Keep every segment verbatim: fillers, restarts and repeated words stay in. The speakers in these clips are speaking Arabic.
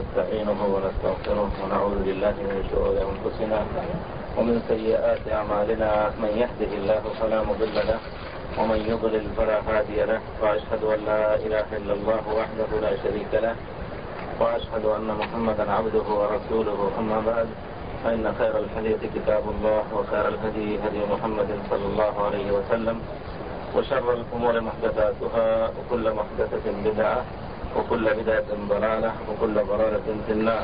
ونستعينه ونستغفره ونعوذ بالله من شرور أنفسنا ومن سيئات أعمالنا. من يهده الله فلا مضل له ومن يضلل فلا هادي له، وأشهد أن لا إله إلا الله وحده لا شريك له، وأشهد أن محمدا عبده ورسوله. أما بعد، فإن خير الحديث كتاب الله، وخير الهدي هدي محمد صلى الله عليه وسلم، وشر الأمور محدثاتها، وكل محدثة بدعة، وكل بدعة ضلالة، وكل ضلالة في النار.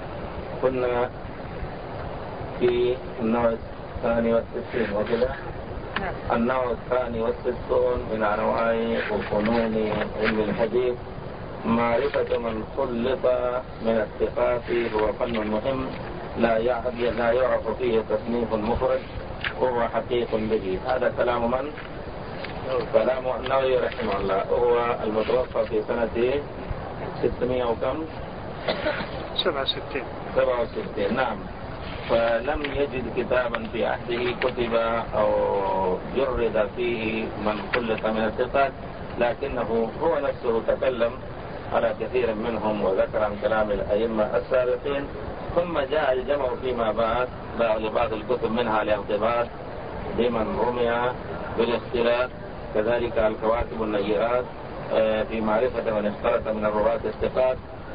كنا في النوع الثاني والستين وكذا النوع الثاني والستون من أنواع وفنون علم الحديث. معرفة من خلط من الثقات هو فن مهم لا لا يعرف فيه تصنيف مفرد وهو حقيق به. هذا كلام من؟ كلام النووي رحمه الله، وهو المتوفى في سنة ستمائة وكم؟ سبعة وستين. سبعة وستين، نعم. فلم يجد كتابا في عهده كتب أو جرد فيه من خلط من الثقات، لكنه هو نفسه تكلم على كثير منهم وذكر عن كلام الأئمة السابقين، ثم جاء الجمع فيما بعد لبعض الكتب منها الاغتباط بمن رمي بالاختلاف، كذلك الكواكب النيرات في معرفة من اختلط من الرواة الثقات،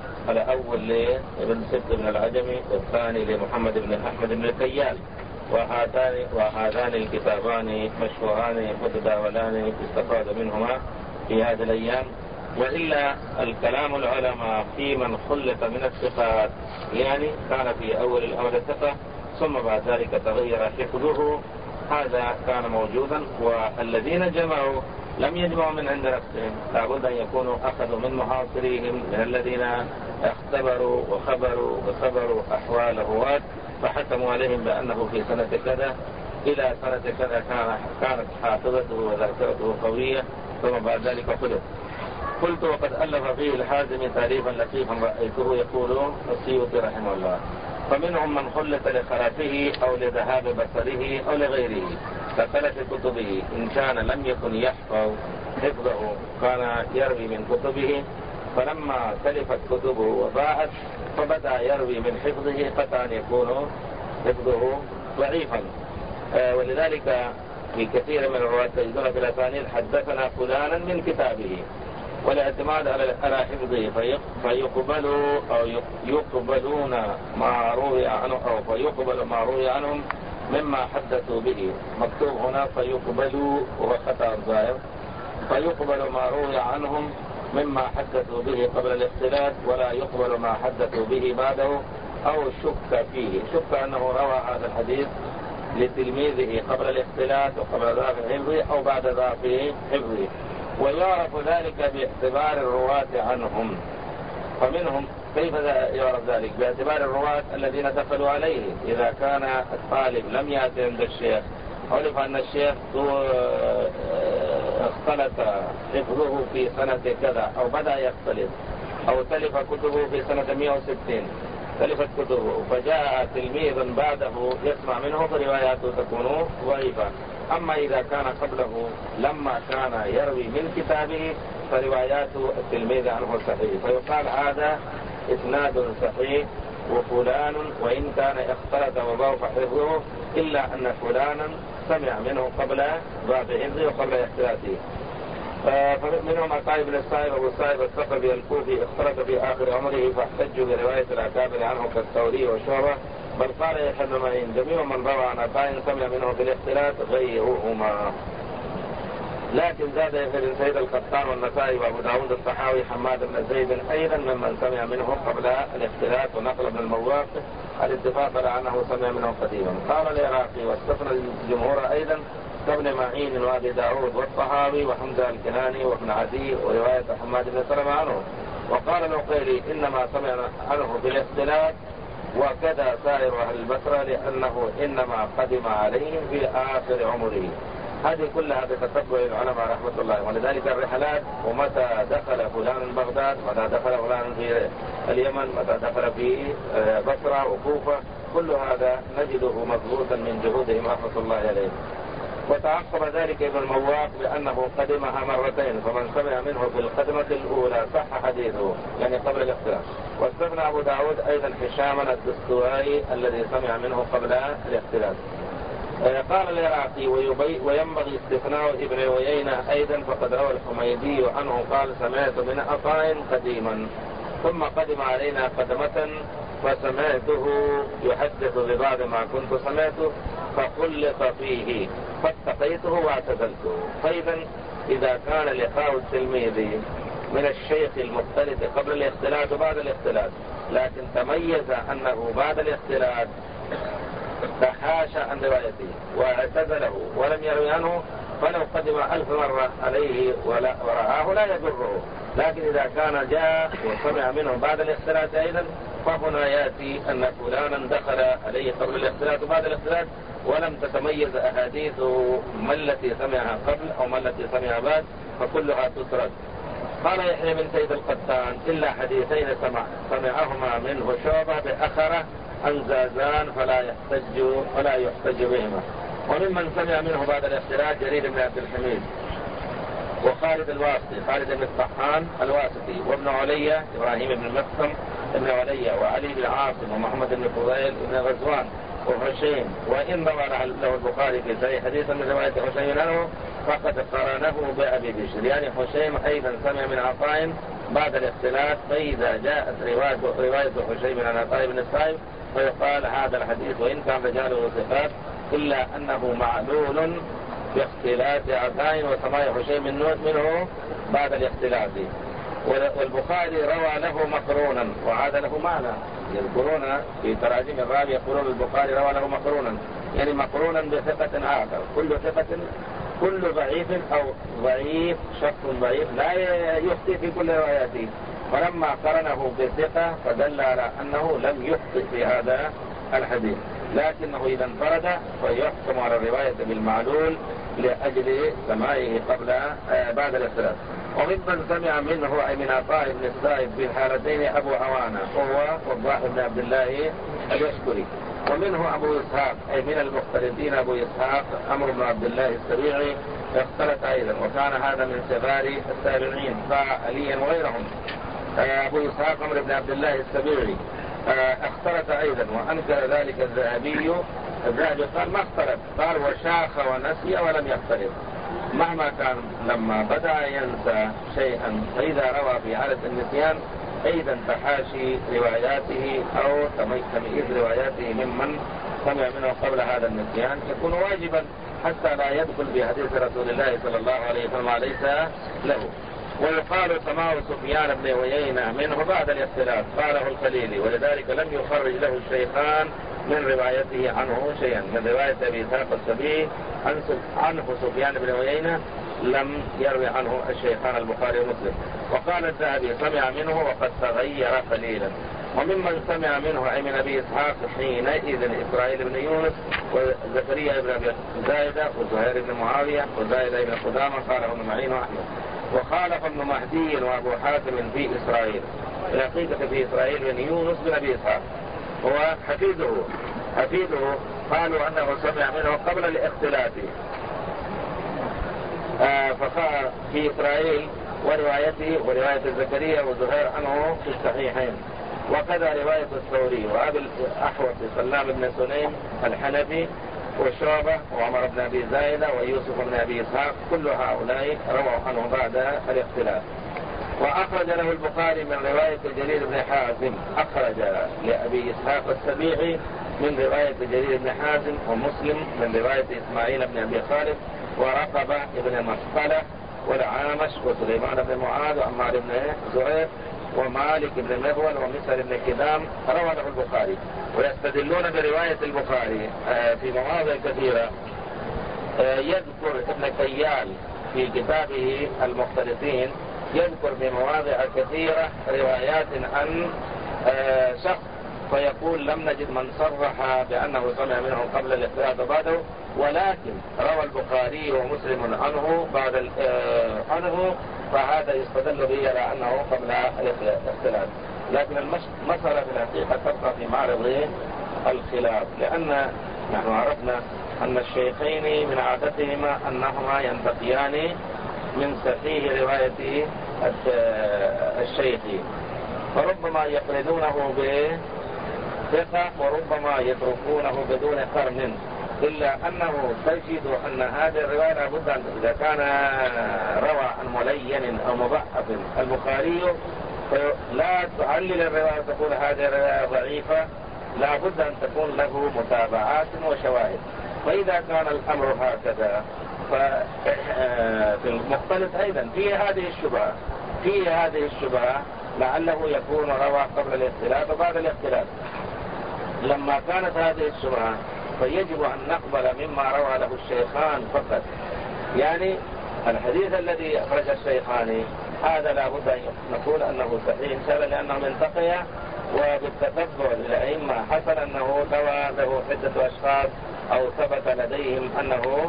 الأول لابن سبط بن العجمي والثاني لمحمد بن أحمد بن الكيال. وهاتان وهذان الكتابان مشهوران متداولان استفاد منهما في هذه الأيام. وإلا الكلام العلماء في من خلط من الثقات يعني كان في أول الأمر ثقة، ثم بعد ذلك تغير حفظه، هذا كان موجودا. والذين جمعوا لم يجمعوا من عند نفسهم، لابد أن يكونوا أخذوا من محاصريهم، من الذين اختبروا وخبروا وصبروا أحوال الرواة، فحكموا عليهم بأنه في سنة كذا إلى سنة كذا كان كانت حافظته وذاكرته قوية، ثم بعد ذلك خلط. قلت وقد ألف فيه الحازمي تأليفا لطيفا رأيته يقول السيوطي رحمه الله: فمنهم من خلط لخرافه أو لذهاب بصره أو لغيره كثلث كتبه، إن كان لم يكن يحفظ حفظه كان يروي من كتبه، فلما تلفت كتبه وضاعت فبدأ يروي من حفظه، قد أن يكون حفظه ضعيفا. آه ولذلك في كثير من الرواة تجدون في الأسانيد حدثنا فلانا من كتابه، والاعتماد على حفظه فيقبل أو يقبلون ما روي عنه أو فيقبل ما روي عنهم مما حدثوا به. مكتوب هنا فيقبلوا وهو خطأ الظاهر، فيقبل ما روي عنهم مما حدثوا به قبل الاختلاط، ولا يقبل ما حدثوا به بعده أو شك فيه. شك أنه روى هذا الحديث لتلميذه قبل الاختلاط وقبل ضعف حفظه أو بعد ضعف حفظه، ويعرف ذلك باعتبار الرواة عنهم. فمنهم كيف يعرف ذلك؟ باعتبار الرواة الذين دخلوا عليه. إذا كان الطالب لم يأتي عند الشيخ، عرف أن الشيخ اختلط حفظه في سنة كذا أو بدأ يختلط، أو تلف كتبه في سنة مئة وستين تلفت كتبه، فجاء تلميذ بعده يسمع منه فرواياته تكون ضعيفة. أما إذا كان قبله لما كان يروي من كتابه فروايات التلميذ عنه صحيح، فيقال هذا إسناد صحيح، وفلان وإن كان اختلط وضعف حفظه إلا أن فلانا سمع منه قبل ضعف حفظه وقبل اختلاطه. فمنهم عطاء بن الصائب أبو الصائب الثقفي الكوفي اختلط في آخر عمره، فاحتجوا برواية الأكابر عنه كالثوري والشعبة، بل قال يحيى بن معين: جميع من روى عن عطاء سمع منه بالاختلاط غيرهما. لكن زاد يحيى بن سعيد القطان والنسائي وابو داود الطحاوي حماد بن زيد ايضا ممن سمع منه قبل الاختلاط، ونقل ابن المواق الاتفاق على انه سمع منه قديما. قال العراقي واستثنى الجمهور ايضا كابن معين وابي داود والطحاوي وحمزه الكناني وابن عدي وروايه حماد بن سلمة عنه. وقال العقيلي: انما سمع عنه بالاختلاط، وكذا سائر اهل البصره، لانه انما قدم عليهم في اخر عمره. هذه كلها بتتبع العلماء رحمة الله. ولذلك الرحلات، ومتى دخل فلان بغداد، متى دخل فلان في اليمن، متى دخل في بصرة وكوفة، كل هذا نجده مضبوطا من جهودهم رحمة الله عليهم. وتعقب ذلك ابن المواق بأنه قدمها مرتين، فمن سمع منه في القدمة الأولى صح حديثه يعني قبل الاختلاف. واستثنى أبو داود أيضا هشاما الدستوائي الذي سمع منه قبل الاختلاف. قال العراقي وينبغي استثناء ابن عيينة أيضا، فقد روى الحميدي عنه قال سمعت من عطاء قديما ثم قدم علينا قدمة فسمعته يحدث ببعض ما كنت سمعته فخلط فيه فاتقيته واعتزلته. فإذا إذا كان لقاء التلميذ من الشيخ المختلف قبل الاختلاط وبعد الاختلاط، لكن تميز أنه بعد الاختلاط تحاشى عن روايته واعتزله ولم يروي عنه، فلو قدم ألف مرة عليه ورآه لا يضره. لكن إذا كان جاء وسمع منه بعد الاختلاط أيضا، فهنا يأتي أن فلانا دخل عليه قبل الاختلاط وبعد الاختلاط ولم تتميز أحاديثه ما التي سمعها قبل أو ما التي سمعها بعد، فكلها تترك. قال يحيى بن سيد القطان إلا حديثين سمع سمعهما منه شعبة بأخرة عن زازان فلا يحتج فلا يحتج بهما. وممن سمع منه بعد الاختلاط جرير بن عبد الحميد وخالد الواسطي خالد بن الطحان الواسطي وابن عليا إبراهيم بن المقسم ابن عليا وعلي بن عاصم ومحمد بن فضيل بن غزوان وحسين. وإن روى له البخاري في صحيح حديثا من رواية حسين عنه فقد قرنه بأبي بشر، يعني حسين أيضا سمع من عطاء بعد الاختلاط، فإذا جاءت رواية رواية حسين عن عطاء بن الصائب فيقال هذا الحديث وإن كان رجاله ثقات إلا أنه معلول باختلاف عطاء وسماع حسين منه بعد الاختلاط. والبخاري روى له مقرونا وعاد له معنى، يذكرون في تراجم الراوي يقولون البخاري روى له مقرونا، يعني مقرونا بثقة آخر. كل ثقة كل ضعيف أو ضعيف شخص ضعيف لا يخطئ في كل رواياته، فلما قرنه بالثقة فدل على أنه لم يخطئ في هذا الحديث، لكنه إذا انفرد فيحكم على الرواية بالمعلول لأجل سماعه قبل آه بعد الاختلاف. وممن سمع منه أي من عطاء بن السائب في الحالتين أبو عوانة وهو وضاح بن عبد الله اليشكري. ومنه أبو إسحاق أي من المختلطين أبو إسحاق عمرو بن عبد الله السبيعي اختلط أيضا، وكان هذا من صغار التابعين فعليا وغيرهم. أبو إسحاق عمرو بن عبد الله السبيعي اختلط أيضا وأنكر ذلك الذهبي. الذهبي قال ما اختلط، قال وشاخ ونسي ولم يختلط. مهما كان لما بدأ ينسى شيئا فإذا روى في حالة النسيان أيضا تحاشي رواياته أو تمييز رواياته ممن سمع منه قبل هذا النسيان يكون واجبا حتى لا يدخل بحديث رسول الله صلى الله عليه وسلم ليس له. ويقال سماع سفيان بن عيينة منه بعد الاختلاف قاله الخليلي، ولذلك لم يخرج له الشيخان من روايته عنه شيئا. من رواية أبي إسحاق السبيعي عنه سفيان بن عيينة لم يروي عنه الشيخان البخاري ومسلم. وقال الذهبي سمع منه وقد تغير قليلا. وممن سمع منه أي من أبي إسحاق حينئذ إسرائيل بن يونس وزكريا بن أبي زايدة وزهير بن معاوية وزايدة بن قدامة قاله ابن معين وأحمد. وخالف ابن مهدي وأبو حاتم في إسرائيل، الحقيقة في إسرائيل بن يونس بن أبي إسحاق هو حفيده حفيده قالوا أنه سمع منه قبل الاختلاف. آه فقال في إسرائيل وروايته ورواية زكريا وزهير عنه في الصحيحين. وكذا رواية الثوري وأبي الأحوص سلام بن سليم الحنفي وشعبة وعمر بن أبي زايدة ويوسف بن أبي إسحاق كل هؤلاء رووا عنه بعد الاختلاف. وأخرج له البخاري من رواية جرير بن حازم، أخرج لأبي إسحاق السبيعي من رواية جرير بن حازم، ومسلم من رواية إسماعيل بن أبي خالد ورقبة بن مسقلة والعامش وسليمان بن معاذ وعمار بن زهير ومالك بن مغول ومسر بن كدام روى له البخاري. ويستدلون برواية البخاري في مواضع كثيرة. يذكر ابن كيال في كتابه المختلفين يذكر في مواضع كثيرة روايات عن شخص فيقول لم نجد من صرح بأنه سمع منه قبل الاختلاط وبعده، ولكن روى البخاري ومسلم عنه بعد عنه، فهذا يستدل به على أنه قبل الاختلاط. لكن المسألة في الحقيقة تبقى في معرض الخلاف، لأن نحن عرفنا أن الشيخين من عادتهما أنهما ينتقيان من صحيح رواية الشيخ، فربما يقرنونه بثقة وربما يتركونه بدون قرن، إلا أنه تجد أن هذه الرواية لابد أن إذا كان روى عن ملين أو مضعف البخاري فلا تعلل الرواية تقول هذه الرواية ضعيفة، لابد أن تكون له متابعات وشواهد. فإذا كان الأمر هكذا ففي المختلط أيضا في هذه الشبهة في هذه الشبهة لعله يكون روى قبل الاختلاف وبعد الاختلاف. لما كانت هذه الشبهة فيجب أن نقبل مما روى له الشيخان فقط، يعني الحديث الذي أخرج الشيخان هذا لا بد أن نقول أنه صحيح سهل لأنه انتقيا، وبالتتبع للأئمة حصل أنه روى له عدة أشخاص أو ثبت لديهم أنه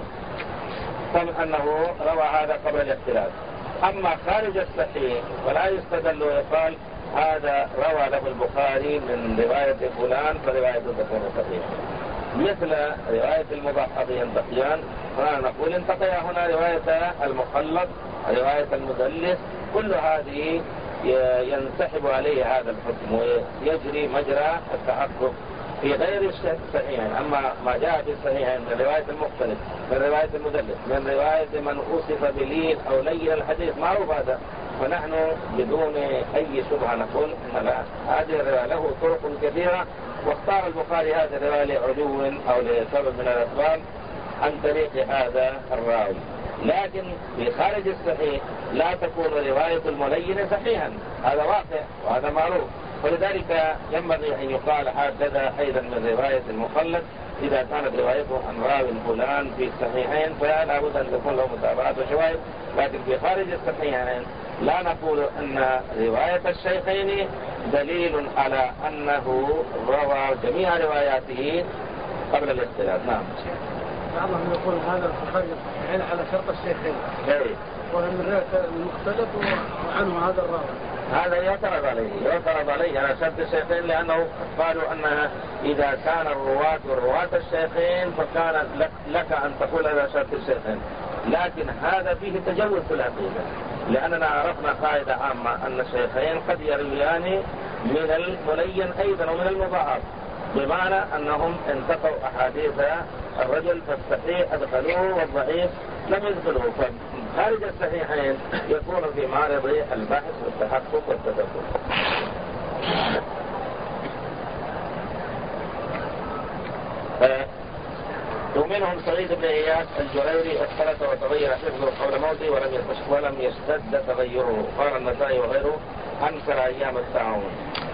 أنه روى هذا قبل الاختلاف. أما خارج الصحيح فلا يستدل ويقال هذا روى له البخاري من رواية فلان فروايته تكون صحيحة، مثل رواية المضعف ينتقيان، فنقول انتقيا هنا رواية المخلط رواية المدلس، كل هذه ينسحب عليه هذا الحكم ويجري مجرى التحقق في غير الصحيحين. أما ما جاء في الصحيحين من رواية المختلف، من رواية المدلس، من رواية من أوصف بلين أو لين الحديث معروف هذا، فنحن بدون أي شبهة نقول إن هذه الرواية له طرق كثيرة، واختار البخاري هذا الرواية لعلو أو لسبب من الأسباب عن طريق هذا الراوي. لكن في خارج الصحيح لا تكون رواية الملين صحيحا، هذا واقع وهذا معروف، ولذلك ينبغي أن يقال هكذا أيضا من رواية المخلط إذا كانت روايته عن راوي فلان في الصحيحين فلا بد أن تكون له متابعات وشواهد. لكن في خارج الصحيحين لا نقول أن رواية الشيخين دليل على أنه روى جميع رواياته قبل الاختلاف. نعم. بعضهم يقول هذا البخاري الصحيحين على شرط الشيخين، وهم الرواية المختلف وعنه هذا الراوي، هذا يعترض عليه يعترض عليه على شرط الشيخين، لأنه قالوا أنها إذا كان الرواة ورواة الشيخين فكان لك أن تقول هذا شرط الشيخين، لكن هذا فيه تجوز في العقيدة، لأننا عرفنا قاعدة عامة أن الشيخين قد يرويان من الملين أيضا ومن المضاعف، بمعنى أنهم انتقوا أحاديث الرجل فالصحيح أدخلوه والضعيف لم يدخلوه، فخارج الصحيحين يكون في معرض البحث والتحقق والتدبر. ومنهم سعيد بن إياس الجريري اختلط وتغير حفظه قبل موته ولم ولم يشتد تغيره، قال النسائي وغيره أنكر أيام التعاون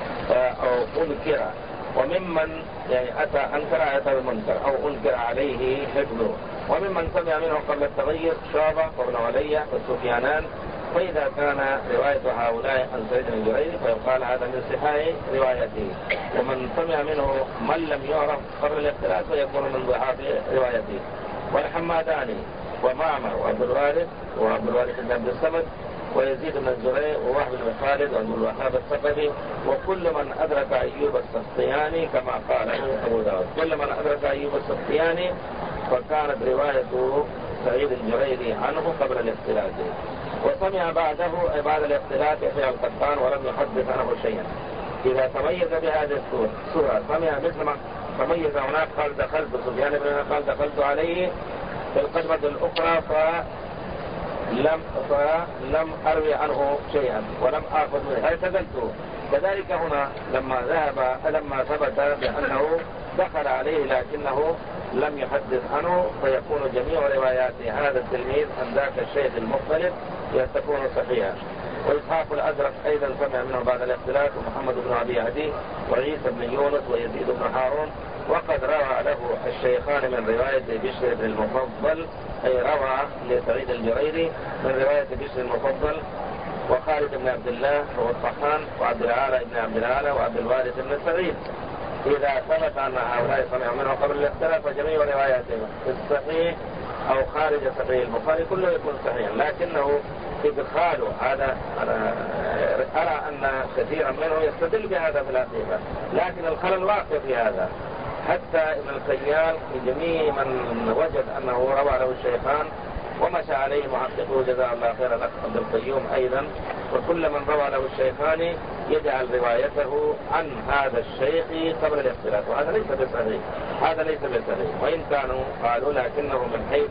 أو أنكر، وممن يعني أتى أنكر أتى المنكر أو أنكر عليه حفظه، وممن سمع منه قبل التغير شعبة وابن علي والسفيانان. فإذا كان رواية هؤلاء عن سعيد بن الجريري فيقال هذا من صحاح روايته، ومن سمع منه من لم يعرف قبل الاختلاف فيكون من ضعاف روايته. والحماداني ومعمر وعبد الوارث وعبد الوارث بن عبد الصمد ويزيد بن الزريع ووهب بن خالد وعبد الوهاب الثقفي وكل من أدرك أيوب السختياني كما قاله أبو داود، كل من أدرك أيوب السختياني فكانت روايته سعيد الجريري عنه قبل الاختلاف، وسمع بعده بعد الاختلاف يحيى القطان ولم يحدث عنه شيئا. إذا تميز بهذه الصورة سمع مثل ما تميز هناك قال دخلت سفيان بن قال دخلت عليه في القدمة الأخرى فلم فلم أروي عنه شيئا ولم آخذ منه اعتزلته. كذلك هنا لما ذهب لما ثبت بأنه دخل عليه لكنه لم يحدث عنه فيكون جميع روايات هذا التلميذ عن ذاك الشيخ المختلف تكون صحيحة. وإسحاق الأزرق أيضا سمع منه بعد الاختلاف، ومحمد بن أبي عدي وعيسى بن يونس ويزيد بن هارون. وقد روى له الشيخان من رواية بشر بن المفضل، أي روى لسعيد الجريري من رواية بشر المفضل وخالد بن عبد الله والطحان وعبد العالى بن عبد العالى وعبد الوارث بن سعيد. إذا ثبت أن هؤلاء سمعوا منه قبل الاختلاف فجميع رواياتهم في الصحيح أو خارج صحيح البخاري كله يكون صحيحا، لكنه إدخاله هذا أنا أرى أن كثيرا منه يستدل بهذا في الحقيقة، لكن الخلل واقع في هذا حتى ابن الخيال في جميع من وجد أنه روى له الشيخان ومشى عليه محققه جزاه الله خيرا الأخ عبد القيوم أيضا، وكل من روى له الشيخان يجعل روايته عن هذا الشيخ قبل الاختلاف، وهذا ليس بصحيح، هذا ليس بصحيح، وإن كانوا قالوا لكنه من حيث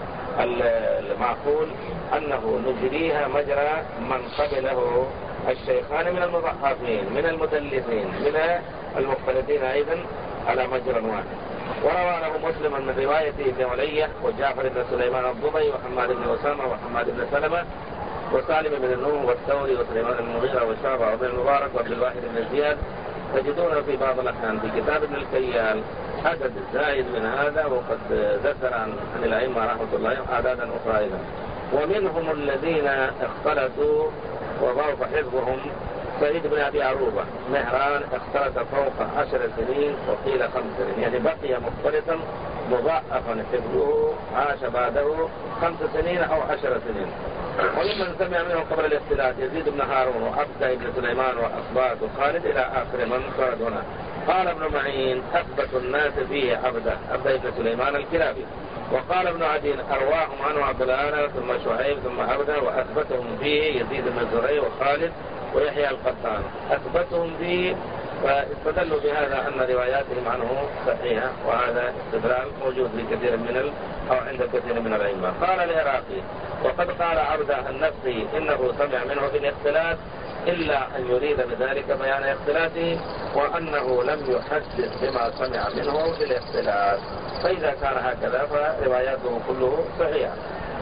المعقول أنه نجريها مجرى من قبله الشيخان من المضحفين من المدلسين من المختلفين أيضا على مجرى واحد. وروى له مسلم من رواية ابن علية وجعفر بن سليمان الضبي وحماد بن أسامة وحماد بن سلمة وسالم بن النوح والثوري وسليمان المغيرة وشعبة وابن المبارك وعبد الواحد بن زياد. تجدون في بعض الأحيان في كتاب ابن الخيال عدد زائد من هذا، وقد ذكر عن الأئمة رحمة الله أعدادا أخرى أيضا. ومنهم الذين اختلطوا وضاف حفظهم سعيد بن أبي عروبة مهران اختلط فوق عشر سنين وقيل خمس سنين، يعني بقي مختلطا مضاعفا حفظه، عاش بعده خمس سنين أو عشر سنين. وممن سمع منه قبل الاختلاط يزيد بن هارون وعبده بن سليمان وأصبات وخالد إلى آخر من فرد هنا. قال ابن معين أثبت الناس فيه عبده عبده بن سليمان الكلابي. وقال ابن عدين أرواهم عنه عبد الآلة ثم شعيب ثم عبده، وأثبتهم فيه يزيد بن زريع وخالد ويحيى القطان، أثبتهم فيه، فاستدلوا بهذا أن رواياتهم عنه صحيحة، وهذا استدلال موجود في كثير من ال... أو عند كثير من الأئمة. قال العراقي وقد قال عبده النفسي إنه سمع منه بالاختلاط إلا أن يريد بذلك بيان اختلاطه، وأنه لم يحدث بما سمع منه بالاختلاط، فإذا كان هكذا فرواياته كله صحيحة.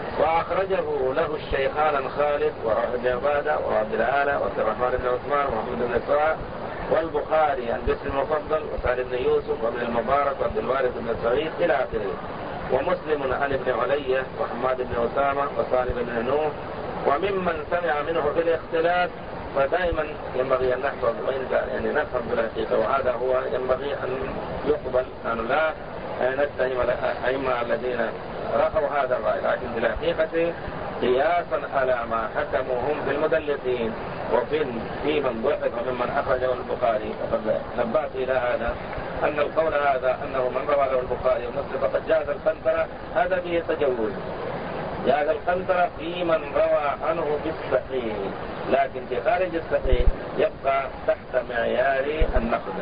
وأخرجه له الشيخان خالد وابن عبادة وعبد الآلة وعبد الرحمن بن عثمان ومحمد بن سواء، والبخاري عن بسر المفضل وسالم بن يوسف وابن المبارك وعبد الوارث بن سعيد إلى آخره. ومسلم عن ابن علية وحماد بن أسامة وسالم بن نوح. وممن سمع منه في الاختلاف فدائما ينبغي أن نحفظ وإن يعني نفهم بالحقيقة، وهذا هو ينبغي أن يقبل، أن لا نتهم الأئمة الذين رأوا هذا الرأي، لكن بالحقيقة قياسا على ما حكموا هم في المدلسين وفي في من ضعف وممن أخرجه البخاري. وقد نبهت إلى هذا أن القول هذا أنه من روى له البخاري ومسلم فقد جاز القنطرة، هذا به تجوز، جاز القنطرة في من روى عنه بالصحيح، لكن في خارج الصحيح يبقى تحت معيار النقد.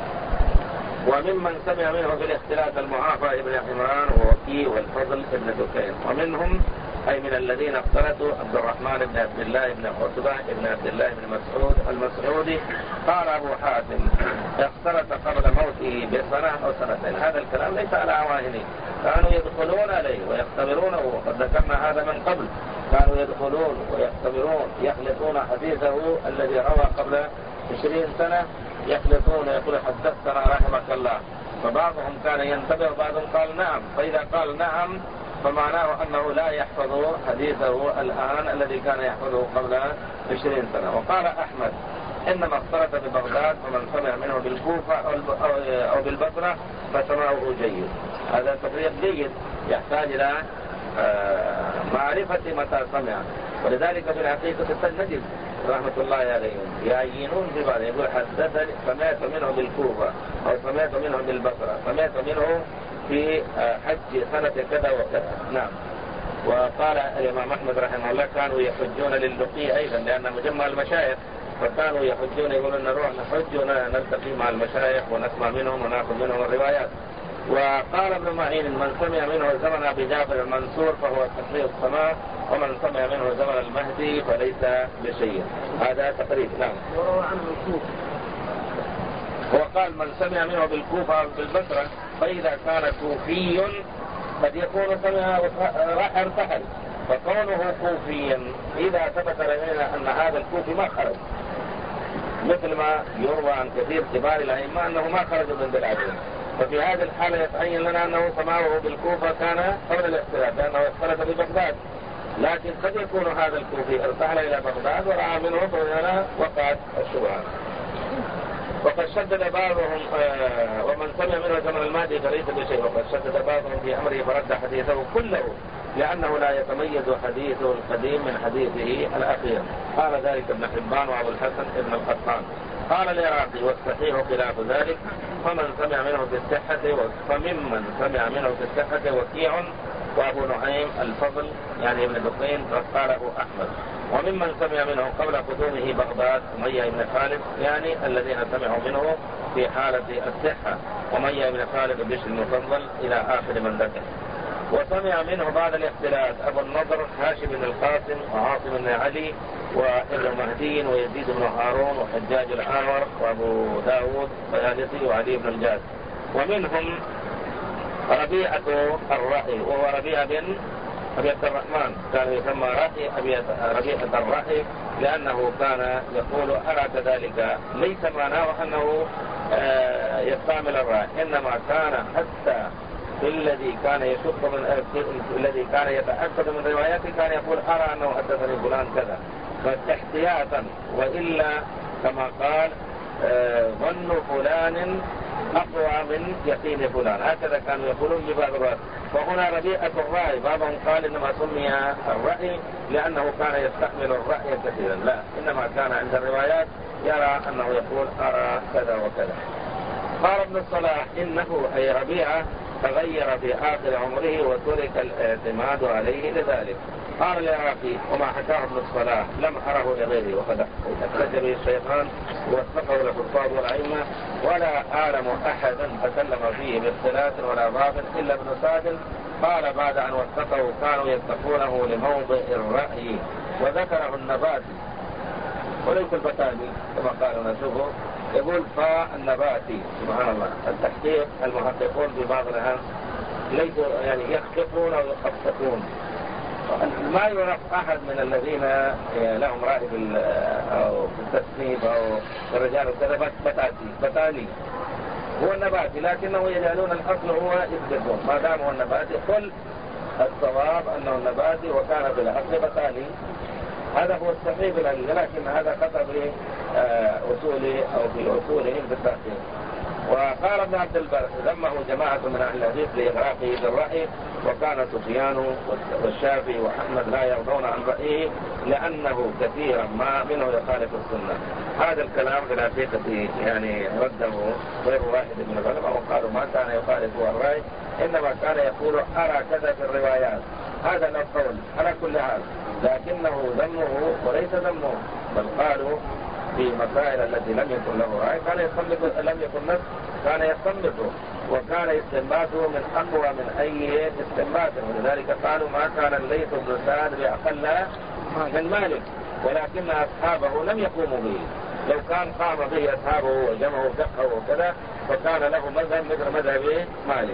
وممن سمع منه بالاختلاط المعافى ابن حمران ووكي والفضل ابن دكين. ومنهم أي من الذين اختلطوا عبد الرحمن بن عبد الله بن عتبة بن عبد الله بن مسعود المسعودي. قال أبو حاتم اختلط قبل موته بسنة أو سنتين. هذا الكلام ليس على عواهنه، كانوا يدخلون عليه ويختبرونه، وقد ذكرنا هذا من قبل، كانوا يدخلون ويختبرون يخلطون حديثه الذي روى قبل عشرين سنة، يخلطون يقول حدثنا رحمك الله، فبعضهم كان ينتبه وبعضهم قال نعم، فإذا قال نعم فمعناه أنه لا يحفظ حديثه الآن الذي كان يحفظه قبل عشرين سنة. وقال أحمد إنما اختلط ببغداد، ومن سمع منه بالكوفة أو بالبصرة فسمعه جيد. هذا تفريق جيد يحتاج إلى معرفة متى سمع، ولذلك في الحقيقة نجد رحمة الله عليهم يعينون في بعض، يقول حدثني سمعت منه بالكوفة أو سمعت منه بالبصرة، سمعت منه في حج سنة كذا وكذا. نعم. وقال الإمام أحمد رحمه الله كانوا يحجون للقي أيضا لأن مجمع المشايخ، فكانوا يحجون يقولون نروح نحج ونلتقي مع المشايخ ونسمع منهم ونأخذ منهم الروايات. وقال ابن معين من سمع منه زمن أبي جعفر المنصور فهو تقرير السماء، ومن سمع منه زمن المهدي فليس بشيء. هذا تقريب. نعم. وروى عنه الكوفة. وقال من سمع منه بالكوفة أو بالبصرة، فإذا كان كوفي قد يكون سمع راح ارتحل، فكونه كوفيا إذا ثبت لنا أن هذا الكوفي ما خرج، مثل ما يروى عن كثير كبار الأئمة أنه ما خرج من بلادهم، ففي هذه الحالة يتعين لنا أنه سماعه بالكوفة كان قبل الاختلاف لأنه اختلف ببغداد، لكن قد يكون هذا الكوفي ارتحل إلى بغداد ورأى منه فهنا وقعت الشبهة. وقد شدد بعضهم آه ومن سمع منه زمن المهدي فليس بشيء، وقد شدد بعضهم في أمره فرد حديثه كله لأنه لا يتميز حديثه القديم من حديثه الأخير. قال ذلك ابن حبان وأبو الحسن ابن القطان. قال العراقي والصحيح خلاف ذلك، فمن سمع منه في الصحة فممن سمع منه في الصحة وكيع وأبو نعيم الفضل يعني ابن دقين قاله أحمد، وممن سمع منه قبل قدومه بغداد أمية بن خالد يعني الذين سمعوا منه في حالة الصحة، أمية بن خالد بشر المفضل إلى آخر من ذكر. وسمع منه بعد الاختلاف أبو النضر هاشم بن القاسم وعاصم بن علي وابن مهدي ويزيد بن هارون وحجاج العاور وأبو داود بيالسي وعلي بن الجاد. ومنهم ربيعة الرأي وهو ربيعة بن أبي عبد الرحمن، كان يسمى رأي أبي ربيعة الرأي لأنه كان يقول أرى كذلك، ليس معناه أنه يستعمل الرأي، إنما كان حتى في الذي كان يشك من الذي كان يتأكد من رواياته كان يقول أرى أنه حدثني فلان كذا، فاحتياطا، وإلا كما قال ظن فلان أقوى من يقين فلان، هكذا كانوا يقولون لبعض الرأي. فهنا ربيعة الرأي بعضهم قال إنما سمي الرأي لأنه كان يستحمل الرأي كثيرا، لا، إنما كان عند الروايات يرى أنه يقول أرى كذا وكذا. قال ابن الصلاح إنه أي ربيعة تغير في آخر عمره وترك الاعتماد عليه لذلك. قال العراقي وما حكاه ابن الصلاح لم أره لغيره وقد احتج به الشيخان ووثقه الحفاظ والأئمة، ولا أعلم أحدا تكلم فيه باختلاف ولا ضابط إلا ابن سعد. قال بعد أن وثقه كانوا يتقونه لموضع الرأي، وذكره النباتي وليس البتاني كما قال نشوفه، يقول فالنباتي سبحان الله. التحقيق المحققون في بعض الأحيان ليسوا يعني يخطئون أو يخطئون، ما يعرف أحد من الذين لهم رأي أو في التصنيف أو الرجال وكذا بتاتي بتاني هو النباتي، لكنه يجعلون الأصل هو يثبتون ما دام هو النباتي قل الصواب أنه النباتي وكان في الأصل بتاني، هذا هو الصحيح بالعلم، لكن هذا خطأ في أصوله أو في أصولهم بالتحقيق. وقال ابن عبد البر ذمه جماعة من أهل الحديث لإغراقه بالرأي، وكان سفيان والشافعي وأحمد لا يرضون عن رأيه لأنه كثيرا ما منه يخالف السنة. هذا الكلام في الحقيقة يعني رده غير واحد من العلماء وقالوا ما كان يخالف الرأي، إنما كان يقول أرى كذا في الروايات، هذا لا قول على كل حال، لكنه ذمه وليس ذمه، بل قالوا في مسائل التي لم يكن له رأي كان يستنبط، لم يكن نص كان يستنبطه، وكان استنباطه من أقوى من أي استنباط، ولذلك قالوا ما كان الليث بن سعد بأقل من مالك، ولكن أصحابه لم يقوموا به، لو كان قام به أصحابه وجمعوا فقهه وكذا فكان له مذهب مثل مذهب مالك.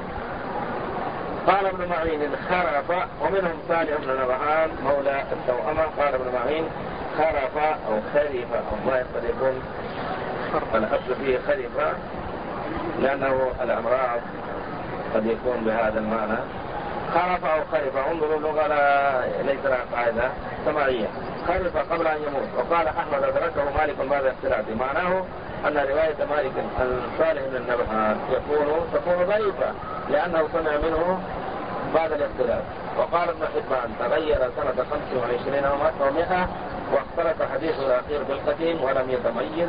قال ابن معين خرف، ومنهم صالح بن نبهان مولى التوأمة. قال ابن معين خرف أو خرف، الله قد يكون الأصل فيه خرف لأنه الأمراض قد يكون بهذا المعنى، خرف أو خرف، انظروا اللغة ليس لها قاعدة سماعية، خرف قبل أن يموت. وقال أحمد أدركه مالك بعد اختلافه، معناه أن رواية مالك عن صالح بن النبهان يكون تكون ضعيفة لأنه سمع منه بعد الاختلاف. وقال ابن حبان تغير سنة خمس وعشرين ومئة واختلط حديث الأخير بالقديم ولم يتميز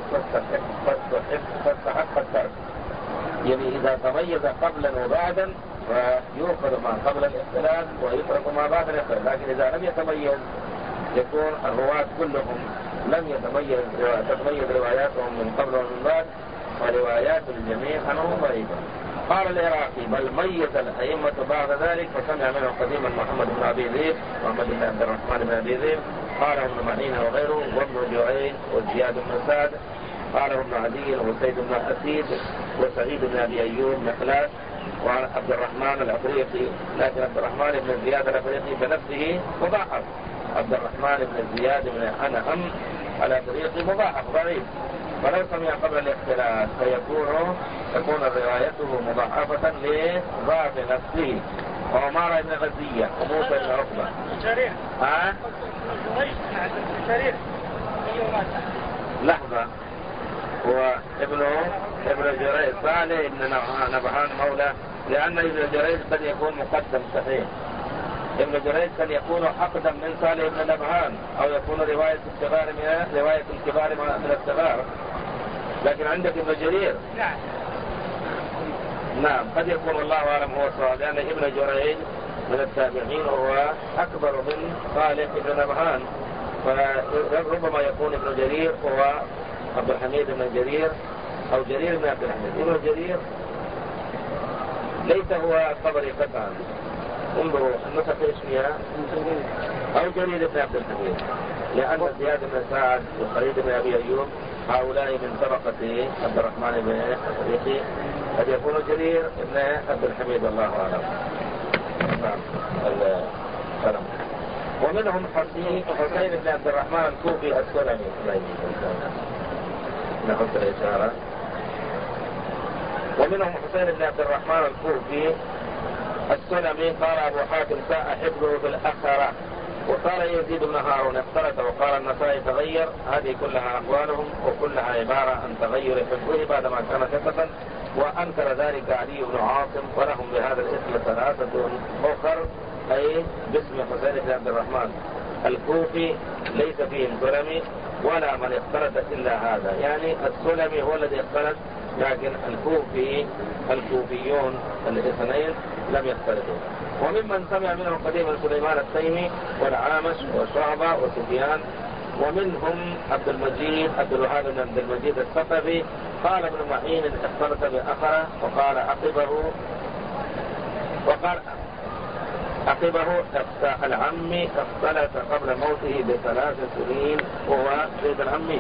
فاستحق الترك، يعني إذا تميز قبلا وبعدا فيؤخذ ما قبل الاختلاف ويترك ما بعد الاختلاف، لكن إذا لم يتميز يكون الرواة كلهم لم يتميز تتميز رواياتهم من قبل ومن بعد، وروايات الجميع عنهم ضعيفة. قال العراقي بل ميز الأئمة بعد ذلك فسمع منه قديما محمد بن أبي ذئب محمد بن عبد الرحمن بن أبي ذئب، قال ابن معين وغيره، وابن جريج وزياد بن سعد، قال ابن عدي وسيد بن أسيد وسعيد بن أبي أيوب مقلاس وعن عبد الرحمن الأفريقي، لكن عبد الرحمن بن زياد الأفريقي بنفسه مضاعف، عبد الرحمن بن زياد بن أنهم الأفريقي مضاعف ضعيف، فلو سمع قبل الاختلاف فيكون تكون روايته مضاعفة لضعف نفسه. وعمارة بن غزية وموسى بن عقبة ها؟ لحظة، هو ابن ابن جريج صالح ابن نبهان مولى، لأن ابن جريج قد يكون مقدم صحيح، ابن جريج قد يكون أقدم من صالح ابن نبهان، أو يكون رواية الصغار من رواية الكبار من الصغار، لكن عندك ابن جرير. نعم نعم قد يكون والله أعلم هو الصواب، لأن ابن جريج من التابعين وهو أكبر من صالح بن نبهان، فربما يكون ابن جرير وهو عبد الحميد بن جرير أو جرير بن عبد الحميد. ابن جرير ليس هو الطبري قطعا، انظروا النسخ اسمها أو جرير بن عبد الحميد، لأن زياد بن سعد وخليد بن أبي أيوب هؤلاء من طبقة عبد الرحمن بن الصديقي، قد يكون جرير بن عبد الحميد والله أعلم. نعم السلام. ومنهم حسين بن عبد الرحمن الكوفي السلمي، نحط الإشارة. ومنهم حسين بن عبد الرحمن الكوفي السلمي قال أبو حاتم ساء حفظه بالأخرة. وقال يزيد بن هارون اختلط، وقال النسائي تغير. هذه كلها أقوالهم وكلها عبارة عن تغير حفظه بعدما كان ثقة، وأنكر ذلك علي بن عاصم، ولهم بهذا الاسم ثلاثة أخر أي باسم حسين بن عبد الرحمن الكوفي ليس فيهم سلمي ولا من اختلط إلا هذا، يعني السلمي هو الذي اختلط، لكن الكوفي الكوفيون الاثنين لم يختلطوا. وممن سمع منهم قديما سليمان التيمي والعامش وشعبة وسفيان. ومنهم عبد المجيد عبد الوهاب بن عبد المجيد الثقفي قال ابن معين اختلط بأخرة، وقال عقبه وقال عقبه العمي اختلط قبل موته بثلاث سنين، وهو زيد العمي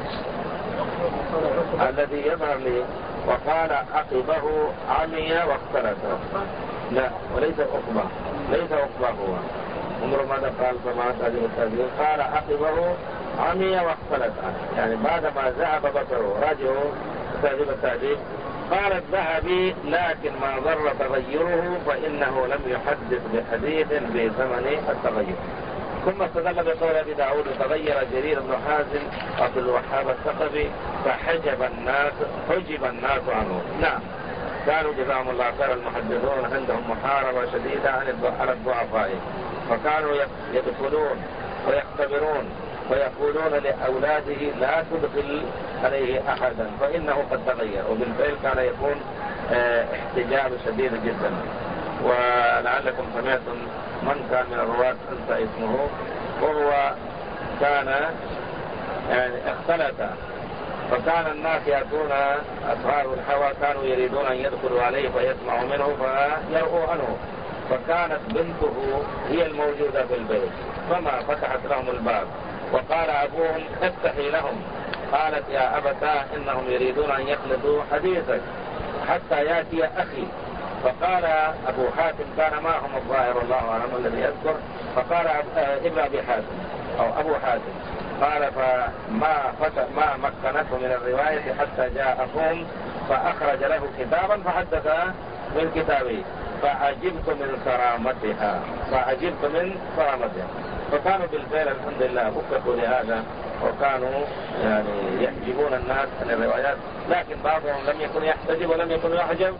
الذي يظهر لي. وقال عقبه عمي واختلط، لا وليس عقبه، ليس عقبه هو. انظروا ماذا قال سماعة هذه التابعين، قال عقبه عمي واختلط، يعني بعدما ذهب بصره. راجعوا تهذيب التهذيب. قال الذهبي لكن ما ضر تغيره فإنه لم يحدث بحديث بزمن التغير. ثم استدل بقول ابي داود تغير جرير بن حازم عبد الوهاب الثقفي فحجب الناس حجب الناس عنه. نعم كانوا جزاهم الله خير المحدثون عندهم محاربة شديدة على الضعفاء، فكانوا يدخلون ويختبرون ويقولون لأولاده لا تدخل عليه أحدا فإنه قد تغير، وبالفعل كان يكون احتجاب شديد جدا. ولعلكم سمعتم من كان من الرواة انسى اسمه، وهو كان يعني اختلط، فكان الناس يأتون أصحاب الحوى كانوا يريدون أن يدخلوا عليه فيسمعوا منه فيرؤوا عنه، فكانت بنته هي الموجودة في البيت فما فتحت لهم الباب، وقال أبوهم افتحي لهم، قالت يا أبتاه إنهم يريدون أن يخلطوا حديثك حتى يأتي أخي. فقال أبو حاتم كان معهم الظاهر الله أعلم الذي يذكر، فقال ابن أبي حاتم أو أبو حاتم قال فما فتح ما مكنته من الرواية حتى جاء أخوهم فأخرج له كتابا فحدث من كتابه فعجبت من صرامتها فعجبت من صرامتها. فكانوا بالفعل الحمد لله فككوا لهذا، وكانوا يعني يحجبون الناس عن الروايات، لكن بعضهم لم يكن يحتجب ولم يكن يحجب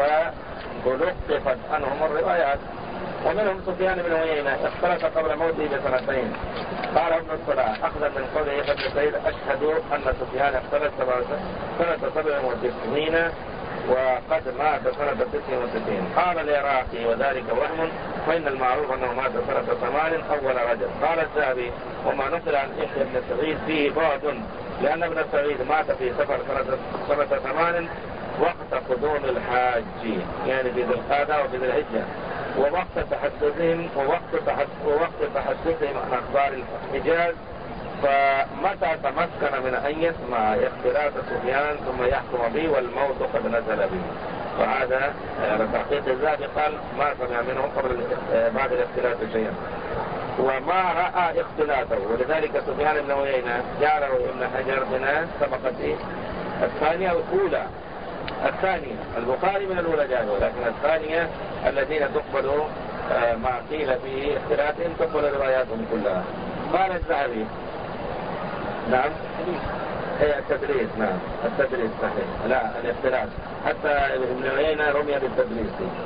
فلقفت عنهم الروايات. ومنهم سفيان بن عيينة اختلط قبل موته بسنتين. قال ابن الصلاح أخذا من قوله ابن سعيد أشهد أن سفيان اختلط سنة سبع وتسعين وقد مات سنة تسع وستين. قال العراقي وذلك وهم، فإن المعروف أنه مات سنة ثمان أول رجب. قال الذهبي وما نقل عن يحيى بن سعيد فيه بعد، لأن ابن سعيد مات في سفر سنة ثمان وقت قدوم الحاج، يعني في ذي القعدة وفي ذي الحجة، ووقت تحدثهم ووقت تحدث ووقت تحدثهم عن أخبار الحجاز، فمتى تمكن من أن يسمع اختلاط سفيان ثم يحكم به والموت قد نزل به. وهذا لتحقيق الذهبي قال ما سمع منه قبل بعد الاختلاط شيئا وما رأى اختلاطه، ولذلك سفيان بن عيينة جعله ابن حجر من طبقة الثانية والأولى. الثانية البخاري من الأولى جاءه، لكن الثانية الذين تقبل ما قيل في اختلافهم تقبل رواياتهم كلها. قال الذهبي نعم هي التدريس، نعم التدريس صحيح، لا الاختلاف، حتى ابن عيينة رمي بالتدريس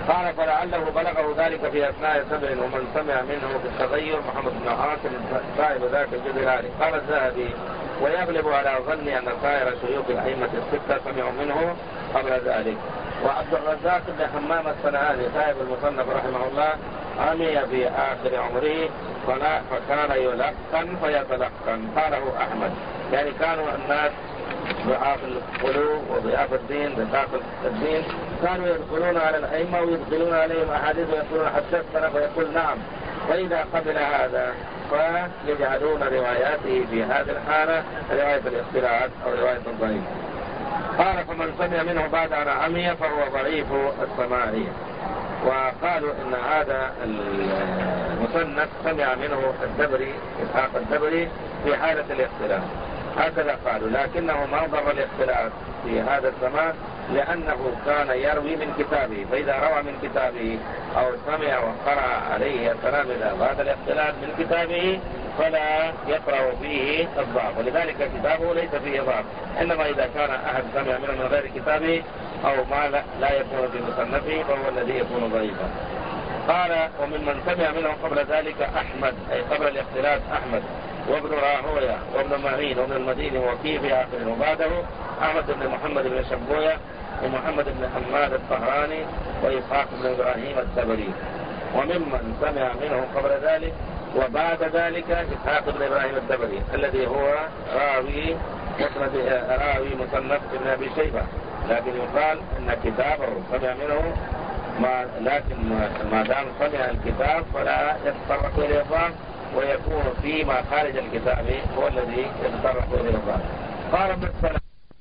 قال فلعله بلغه ذلك في أثناء سبع ومن سمع منه في التغير محمد بن عاصم صاحب ذاك الجزء العالي. قال الذهبي ويغلب على ظني أن سائر شيوخ الأئمة الستة سمعوا منه قبل ذلك. وعبد الرزاق بن حمام الصنعاني صاحب المصنف رحمه الله عمي في آخر عمره فلا فكان يلقن فيتلقن. قاله أحمد يعني كانوا الناس ضعاف القلوب وضعاف الدين ضعاف الدين كانوا يدخلون على الأئمة ويدخلون عليهم أحاديث ويقولون حدثنا فيقول نعم، فإذا قبل هذا فيجعلون رواياته في هذه الحالة رواية الاختلاط أو رواية الضعيف. قال فمن سمع منه بعد أن عمي فهو ضعيف السماع. وقالوا إن هذا المصنف سمع منه الدبري إسحاق الدبري في حالة الاختلاف هكذا قالوا، لكنه ما ضر الاختلاف في هذا الزمان لأنه كان يروي من كتابه، فإذا روى من كتابه أو سمع وقرأ عليه التلامذة بعد الاختلاف من كتابه فلا يقرأ فيه الضعف، ولذلك كتابه ليس فيه ضعف، إنما إذا كان أحد سمع منه من غير كتابه أو ما لا يكون في مصنفه فهو الذي يكون ضعيفا. قال وممن سمع منه قبل ذلك أحمد أي قبل الاختلاف أحمد وابن راهوية وابن معين وابن المديني وكيف في آخر، وبعده أحمد بن محمد بن شبوية ومحمد بن حماد الطهراني وإسحاق بن إبراهيم الدبري. وممن سمع منه قبل ذلك وبعد ذلك إسحاق بن إبراهيم الدبري الذي هو راوي راوي مصنف ابن أبي شيبة، لكن يقال أن كتابه سمع منه ما لكن ما دام سمع الكتاب فلا يتطرق إلى الضعف ويكون فيما خارج الكتاب هو الذي يتطرق إلى الضعف. قال ابن السلام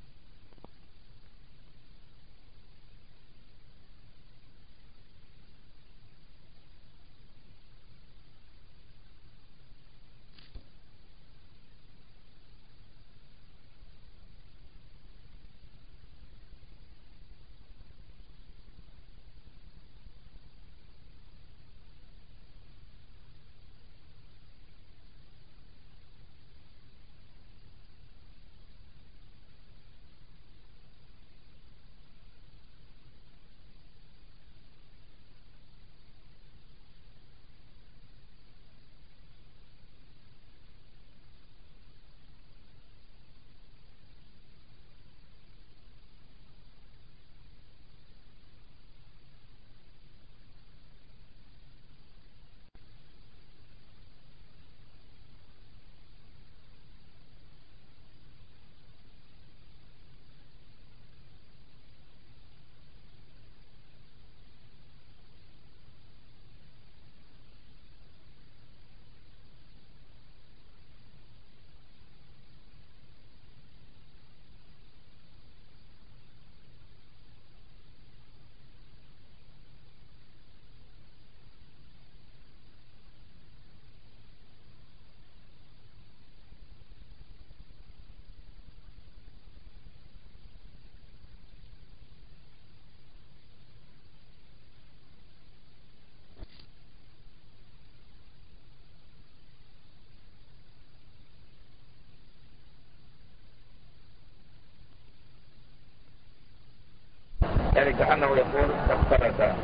يعني كأنه يقول اختلفا،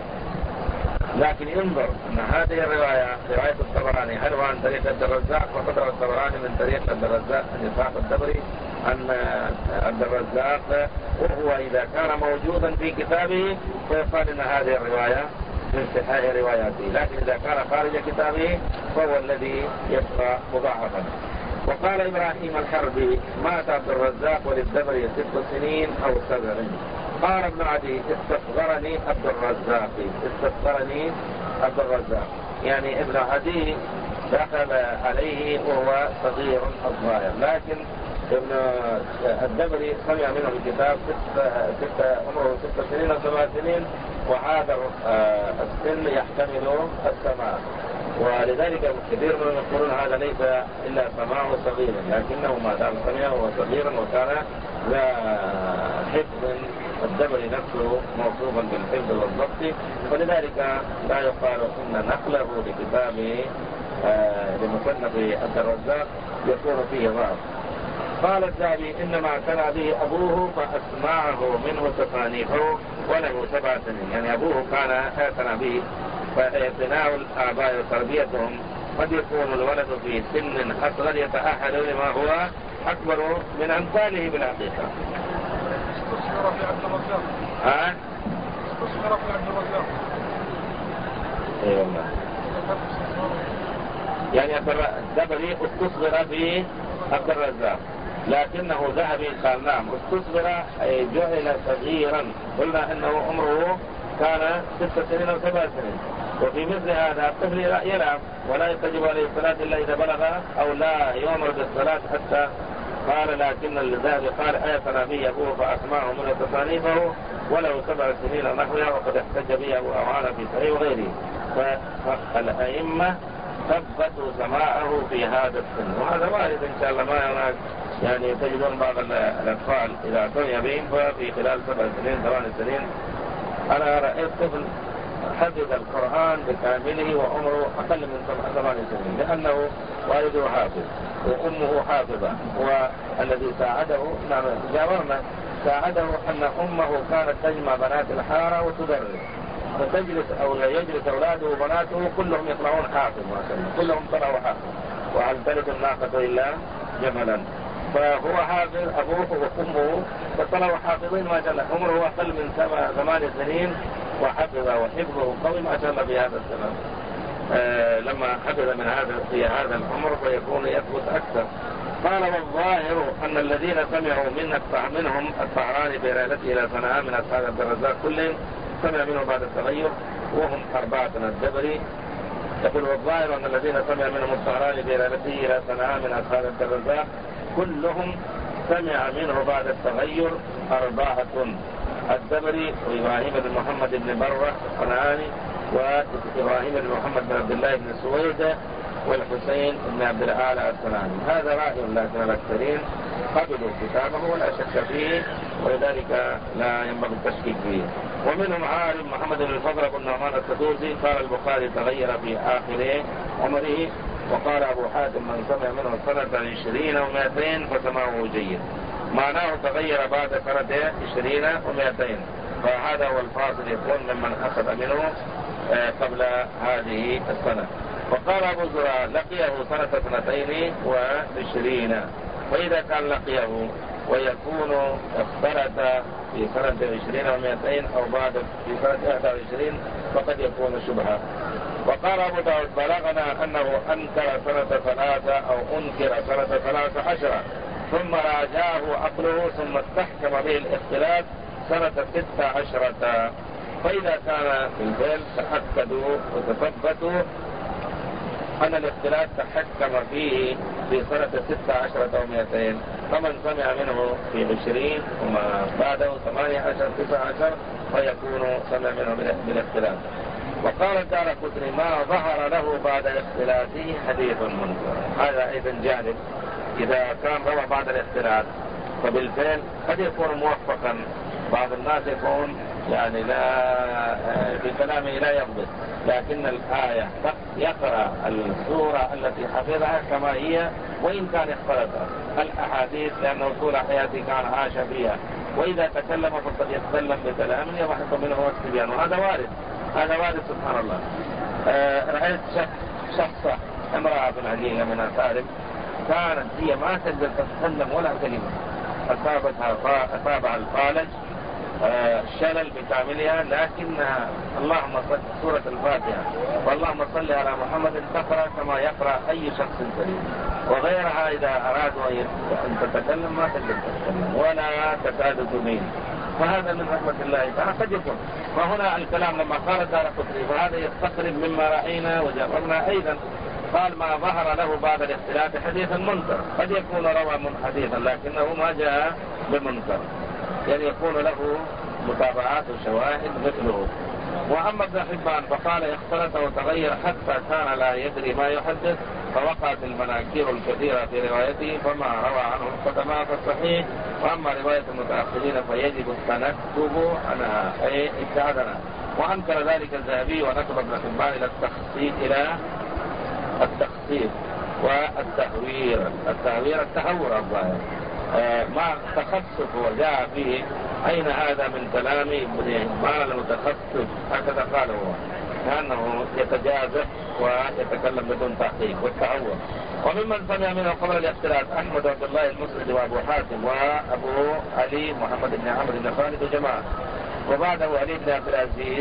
لكن انظر أن هذه الرواية رواية الطبراني هل هو عن طريق عبد الرزاق؟ فقد روى الطبراني من طريق عبد الرزاق عن إسحاق الدبري عن عبد الرزاق، وهو إذا كان موجودا في كتابه فيقال أن هذه الرواية من صحاح رواياته، لكن إذا كان خارج كتابه فهو الذي يبقى مضاعفا. وقال إبراهيم الحربي مات عبد الرزاق وللدبري ست سنين أو سبع. قال ابن عدي استصغرني عبد الرزاق استصغرني عبد الرزاق يعني ابن عدي دخل عليه وهو صغير الظاهر، لكن ابن الدبري سمع منه الكتاب ست عمره ست سنين أو سبع سنين، وهذا السن يحتمل السماع، ولذلك كثير من يقولون هذا ليس إلا سماعه صغير، لكنه ما دام سمعه وهو صغيرا وكان لا حفظ الدبري نفسه موصوفا بالحفظ والضبط، ولذلك لا يقال ان نقله لكتابه آه لمصنف عبد الرزاق يكون فيه ضعف. قال الذهبي انما اعتنى به ابوه فاسمعه منه تصانيفه وله سبع سنين. يعني أبوه كان اعتنى به، فاعتناء الآباء وتربيتهم قد يكون الولد في سن أصغر يتأهل لما هو أكبر من أمثاله بالحقيقة. استصغر في عبد الرزاق. ها؟ استصغر في عبد الرزاق. اي والله. يعني الدبري استصغر في عبد الرزاق، لكنه ذهبي قال نعم استصغر أي جعل صغيرا، قلنا انه عمره كان ست سنين او سبع سنين. وفي مثل هذا الطفل يلعب ولا تجب عليه الصلاة الا اذا بلغ، او لا يؤمر بالصلاة حتى. قال لكن الذهبي قال آية نبي أبوه فأسمعه من تصانيفه وله سبع سنين نحوها، وقد احتج به أبو أوعان في صحيح وغيره. فالأئمة ثبتوا سماعه في هذا السن، وهذا وارد إن شاء الله. ما هناك يعني تجدون بعض الأطفال إذا اعتني بهم ففي خلال سبع سنين ثمان سنين. أنا رأيت طفل حفظ القرآن بكامله وعمره أقل من ثمان سنين، لأنه والده حافظ وأمه حافظة، والذي ساعده نعم جاورنا ساعده أن أمه كانت تجمع بنات الحارة وتدرس، فتجلس أو يجلس أولاده وبناته كلهم يطلعون حافظ ما شاء الله، كلهم طلعوا حافظ. وهل تلد الناقة إلا جملا؟ فهو حافظ أبوه وأمه فطلعوا حافظين ما شاء الله. عمره أقل من سبع ثمان سنين وحفظ، وحفظه قوي ما شاء الله بهذا السبب. آه لما حفظ من هذا في هذا العمر فيكون يثبت أكثر. قال والظاهر أن الذين سمعوا من منهم الطهراني في رحلته إلى صنعاء من أصحاب عبد الرزاق كلهم سمع منه بعد التغير، وهم أربعة الدبري. يقول والظاهر أن الذين سمع منهم الطهراني في رحلته إلى صنعاء من أصحاب عبد الرزاق كلهم سمع منه بعد التغير أربعة: الدبري وإبراهيم بن محمد بن برة الصنعاني، وإبراهيم بن محمد بن عبد الله بن سويد، والحسين بن عبد الأعلى الصنعاني. هذا رأي، لكن الأكثرين قبلوا كتابه ولا شك فيه، ولذلك لا ينبغي التشكيك فيه. ومنهم عالم محمد بن الفضل بن نعمان السدوسي قال البخاري تغير في آخر عمره. وقال أبو حاتم من سمع منه سنة عشرين ومائتين فسماعه جيد، معناه تغير بعد سنة عشرين ومائتين، فهذا هو الفاصل يكون ممن أخذ منه قبل هذه السنة. وقال أبو زرع لقيه سنة اثنتين وعشرين، فإذا كان لقيه ويكون اختلط في سنة عشرين ومائتين أو بعد في سنة إحدى وعشرين فقد يكون شبهة. وقال أبو داود بلغنا أنه أنكر سنة ثلاثة أو أنكر سنة ثلاثة عشرة ثم راجعه عقله ثم استحكم به الاختلاف سنة ستة عشرة. فإذا كان في الفعل تأكدوا وتثبتوا أن الاختلاف تحكم فيه في سنة ستة عشرة ومائتين، فمن سمع منه في عشرين وما بعده ثمانية عشر تسعة عشر فيكون سمع منه بالاختلاف. وقال الدارقطني ما ظهر له بعد اختلافه حديث منكر. هذا أيضا جانب، إذا كان روى بعد الاختلاف فبالفعل قد يكون موفقا. بعض الناس يكون يعني لا في كلامه لا يضبط، لكن الآية يقرأ السورة التي حفظها كما هي وإن كان اختلطها الأحاديث، لأنه طول حياته كان عاش فيها، وإذا تكلم فقد يتكلم بكلام يضحك منه واستبيان، وهذا وارد، هذا وارد سبحان الله. آه رأيت شخصة امرأة عجيبة من أسالم كانت هي ما تقدر تتكلم ولا كلمة، أصابتها أصابها الفالج آه شلل بكاملها، لكنها اللهم صل سورة الفاتحة واللهم صل على محمد تقرأ كما يقرأ أي شخص سليم، وغيرها إذا أرادوا أن تتكلم ما تقدر تتكلم ولا تكاد تبين. فهذا من رحمة الله تعالى قد يكون. وهنا الكلام لما قال الدارقطني فهذا يستقرب مما رأينا وجربنا أيضا. قال ما ظهر له بعد الاختلاف حديث منكر، قد يكون روى من حديثا لكنه ما جاء بمنكر، يعني يكون له متابعات وشواهد مثله. وأما ابن حبان فقال اختلط وتغير حتى كان لا يدري ما يحدث، فوقعت المناكير الكثيرة في روايته فما روى عنه القدماء فالصحيح، وأما رواية المتأخرين فيجب التنكب عنها أي ابتعادنا. وأنكر ذلك الذهبي ونسب ابن حبان إلى التخصيص إلى التخصيص والتهوير، التهوير التهور الظاهر مع تخصص وجاء فيه. أين هذا من كلام ابن هبان المتخصص؟ هكذا قال هو، لأنه يتجازف ويتكلم بدون تحقيق والتعود. وممن سمع منه قبل الاختلاط أحمد عبد الله المسند وأبو حاتم وأبو علي محمد بن عمرو بن خالد وجماعة، وبعده علي بن عبد العزيز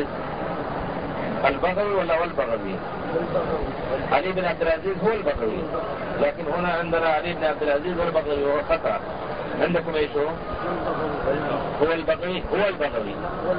البغوي ولا والبغوي؟ علي بن عبد العزيز هو البغوي، لكن هنا عندنا علي بن عبد العزيز والبغوي، هو خطأ. عندكم ايش هو؟ هو البغوي هو البغوي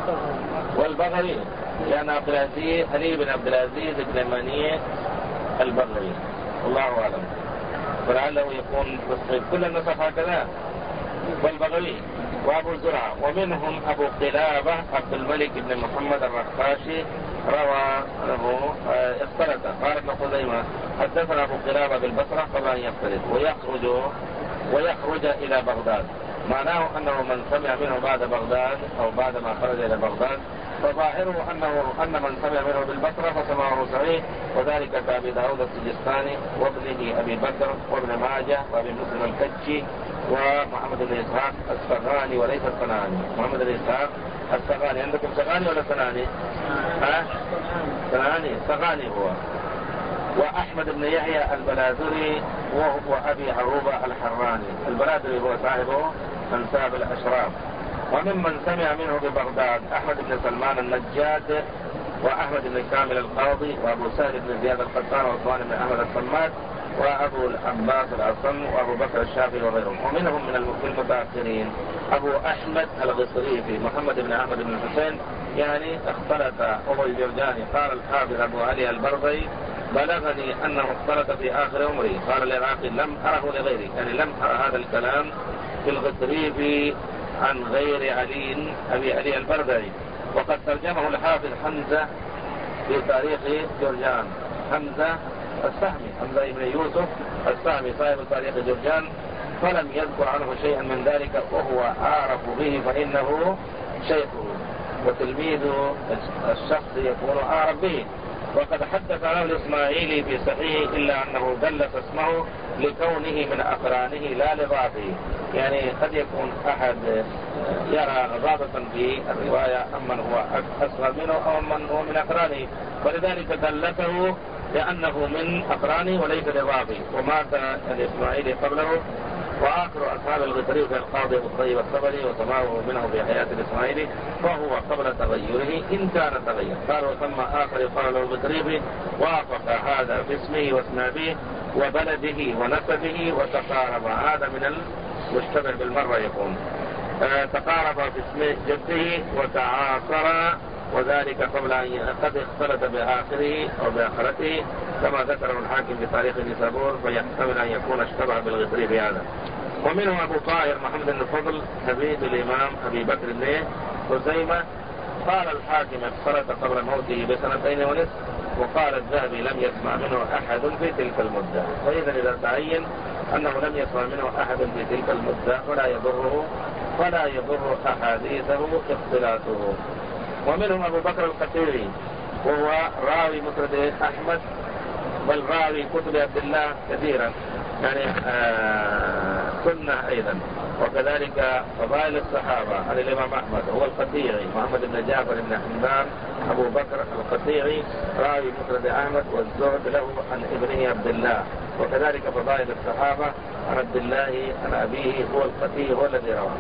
والبغوي، لأن عبد العزيز علي بن عبد العزيز بن منيع البغوي، الله أعلم، ولعله يكون تصحيح. كل النسخ هكذا والبغوي. وأبو زرعة، ومنهم أبو قلابة عبد الملك بن محمد الرقاشي روى له اختلط. قال ابن خزيمة حدثنا أبو قلابة بالبصرة قبل أن يختلط ويخرج ويخرج إلى بغداد، معناه أنه من سمع منه بعد بغداد أو بعد ما خرج إلى بغداد، فظاهره أنه أن من سمع منه بالبصرة فسمعه صحيح، وذلك كأبي داود السجستاني وابنه أبي بكر وابن ماجه وابي مسلم الكتشي ومحمد بن إسحاق السغاني وليس الصنعاني. محمد بن إسحاق السغاني، عندكم سغاني ولا صنعاني؟ ها؟ صنعاني، صغاني هو. وأحمد بن يحيى البلاذري وهو أبي عروبة الحراني. البلاذري هو صاحبه أنساب الأشراف. وممن سمع منه ببغداد أحمد بن سلمان النجاد وأحمد بن كامل القاضي وأبو سهل بن زياد القطان وعثمان بن أحمد الصمات وأبو العباس الأصم وأبو بكر الشافعي وغيرهم. ومنهم من المتأخرين أبو أحمد الغصريفي محمد بن أحمد بن الحسين، يعني اختلط أبو الجرجاني. قال الحافظ أبو علي البربري بلغني أنه اختلط في آخر عمري. قال العراقي لم أره لغيري، يعني لم أرى هذا الكلام في الغصريفي عن غير علي أبي علي البربري. وقد ترجمه الحافظ حمزة في تاريخ جرجان، حمزة السهمي، حمزة بن يوسف السهمي صاحب تاريخ جرجان، فلم يذكر عنه شيئا من ذلك، وهو عارف به فإنه شيخه وتلميذ الشخص يكون عارف به. وقد حدث عنه الإسماعيلي في صحيح إلا أنه دلس اسمه لكونه من أقرانه لا لضعفه، يعني قد يكون أحد يرى غضاضة في الرواية أمن هو أصغر منه أو من هو من أقرانه، ولذلك دلسه لأنه من أقرانه وليس لضعفه. ومات الإسماعيلي قبله. وآخر أصحاب الغطريفي القاضي أبو الطيب الطبري وسماعه منه في حياة الإسماعيلي، فهو قبل تغيره إن كان تغير. قال وثم آخر يقال له الغطريفي، وافق هذا في اسمه واسم أبيه وبلده ونسبه وتقارب. هذا من المشتبه بالمرة يكون آه تقارب في اسم جده وتعاصر، وذلك قبل أن قد اختلط بآخره أو بآخرته كما ذكره الحاكم في تاريخ النسابور، فيحتمل أن يكون اشتبه بالغطريفي هذا. ومنه أبو طاهر محمد بن الفضل حفيد الإمام أبي بكر بن خزيمة. قال الحاكم اختلط قبل موته بسنتين ونصف، وقال الذهبي لم يسمع منه أحد في تلك المدة. وإذا إذا تعين أنه لم يسمع منه أحد في تلك المدة فلا يضره فلا يضر أحاديثه اختلاطه. ومنهم أبو بكر القتيري وهو راوي مسند أحمد، بل راوي كتب عبد الله كثيرا، يعني آه سنة أيضا. وكذلك فضائل الصحابة عن الإمام أحمد هو القطيعي محمد بن جعفر بن حمدان أبو بكر القطيعي راوي مسند أحمد، والزهد له عن ابنه عبد الله. وكذلك فضائل الصحابة عن عبد الله عن أبيه هو القطيعي هو الذي رواه.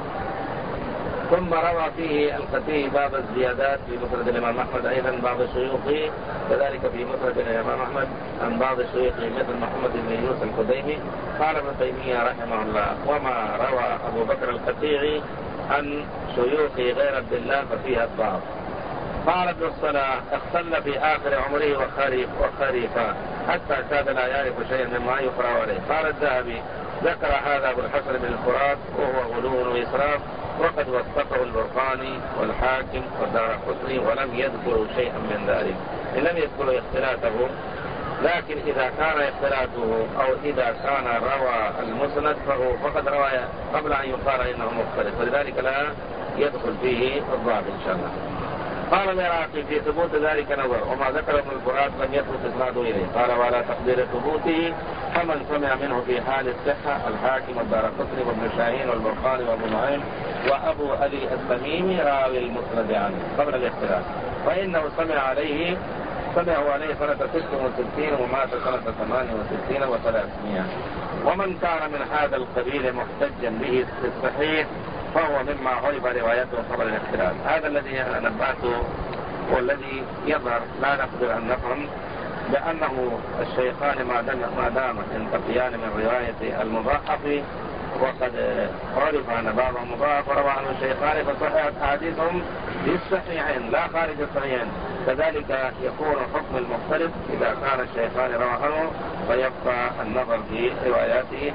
ثم روى فيه القتي بعض الزيادات في مسند الإمام أحمد أيضا بعض شيوخه، كذلك في مسند الإمام أحمد عن بعض شيوخه مثل محمد بن يوسف الخديمي. قال ابن تيمية رحمه الله وما روى أبو بكر القتيعي عن شيوخه غير عبد الله ففيها الضعف. قال ابن الصلاح اختل في آخر عمره وخريف وخريفا حتى كاد لا يعرف شيئا مما يقرأ عليه. قال الذهبي ذكر هذا أبو الحسن بن الفرات وهو غلو وإسراف، وقد وثقه البرقاني والحاكم والدارقطني ولم يذكروا شيئا من ذلك، لم يذكروا اختلاطه. لكن إذا كان اختلاطه أو إذا كان روى المسند فهو فقد روى قبل أن يقال إنه مختلف، ولذلك لا يدخل فيه الضعف إن شاء الله. قال العراقي في ثبوت ذلك نظر، وما ذكر ابن الفرات لم يثبت إسناده إليه. قال ولا تقدير ثبوته فمن سمع منه في حال الصحة الحاكم والدارقطني وابن شاهين والبرقاني وابو نعيم وابو علي التميمي راوي المسند عنه قبل الاختلاف، فإنه سمع عليه سمعه عليه سنة ست وستين ومات سنة ثمان وستين وثلاثمائة. ومن كان من هذا القبيل محتجا به في الصحيح فهو مما عرف روايته قبل الاختلاف. هذا الذي أنا نبهته والذي يظهر لا نقدر أن نفهم، لأنه الشيخان ما دام ينتقيان من رواية المضاعف، وقد عرف أن بعضهم مضاعف وروى عنه الشيخان فصححت أحاديثهم في الصحيحين لا خارج الصحيحين، كذلك يكون حكم المختلف إذا كان الشيخان روى عنه فيبقى النظر في رواياته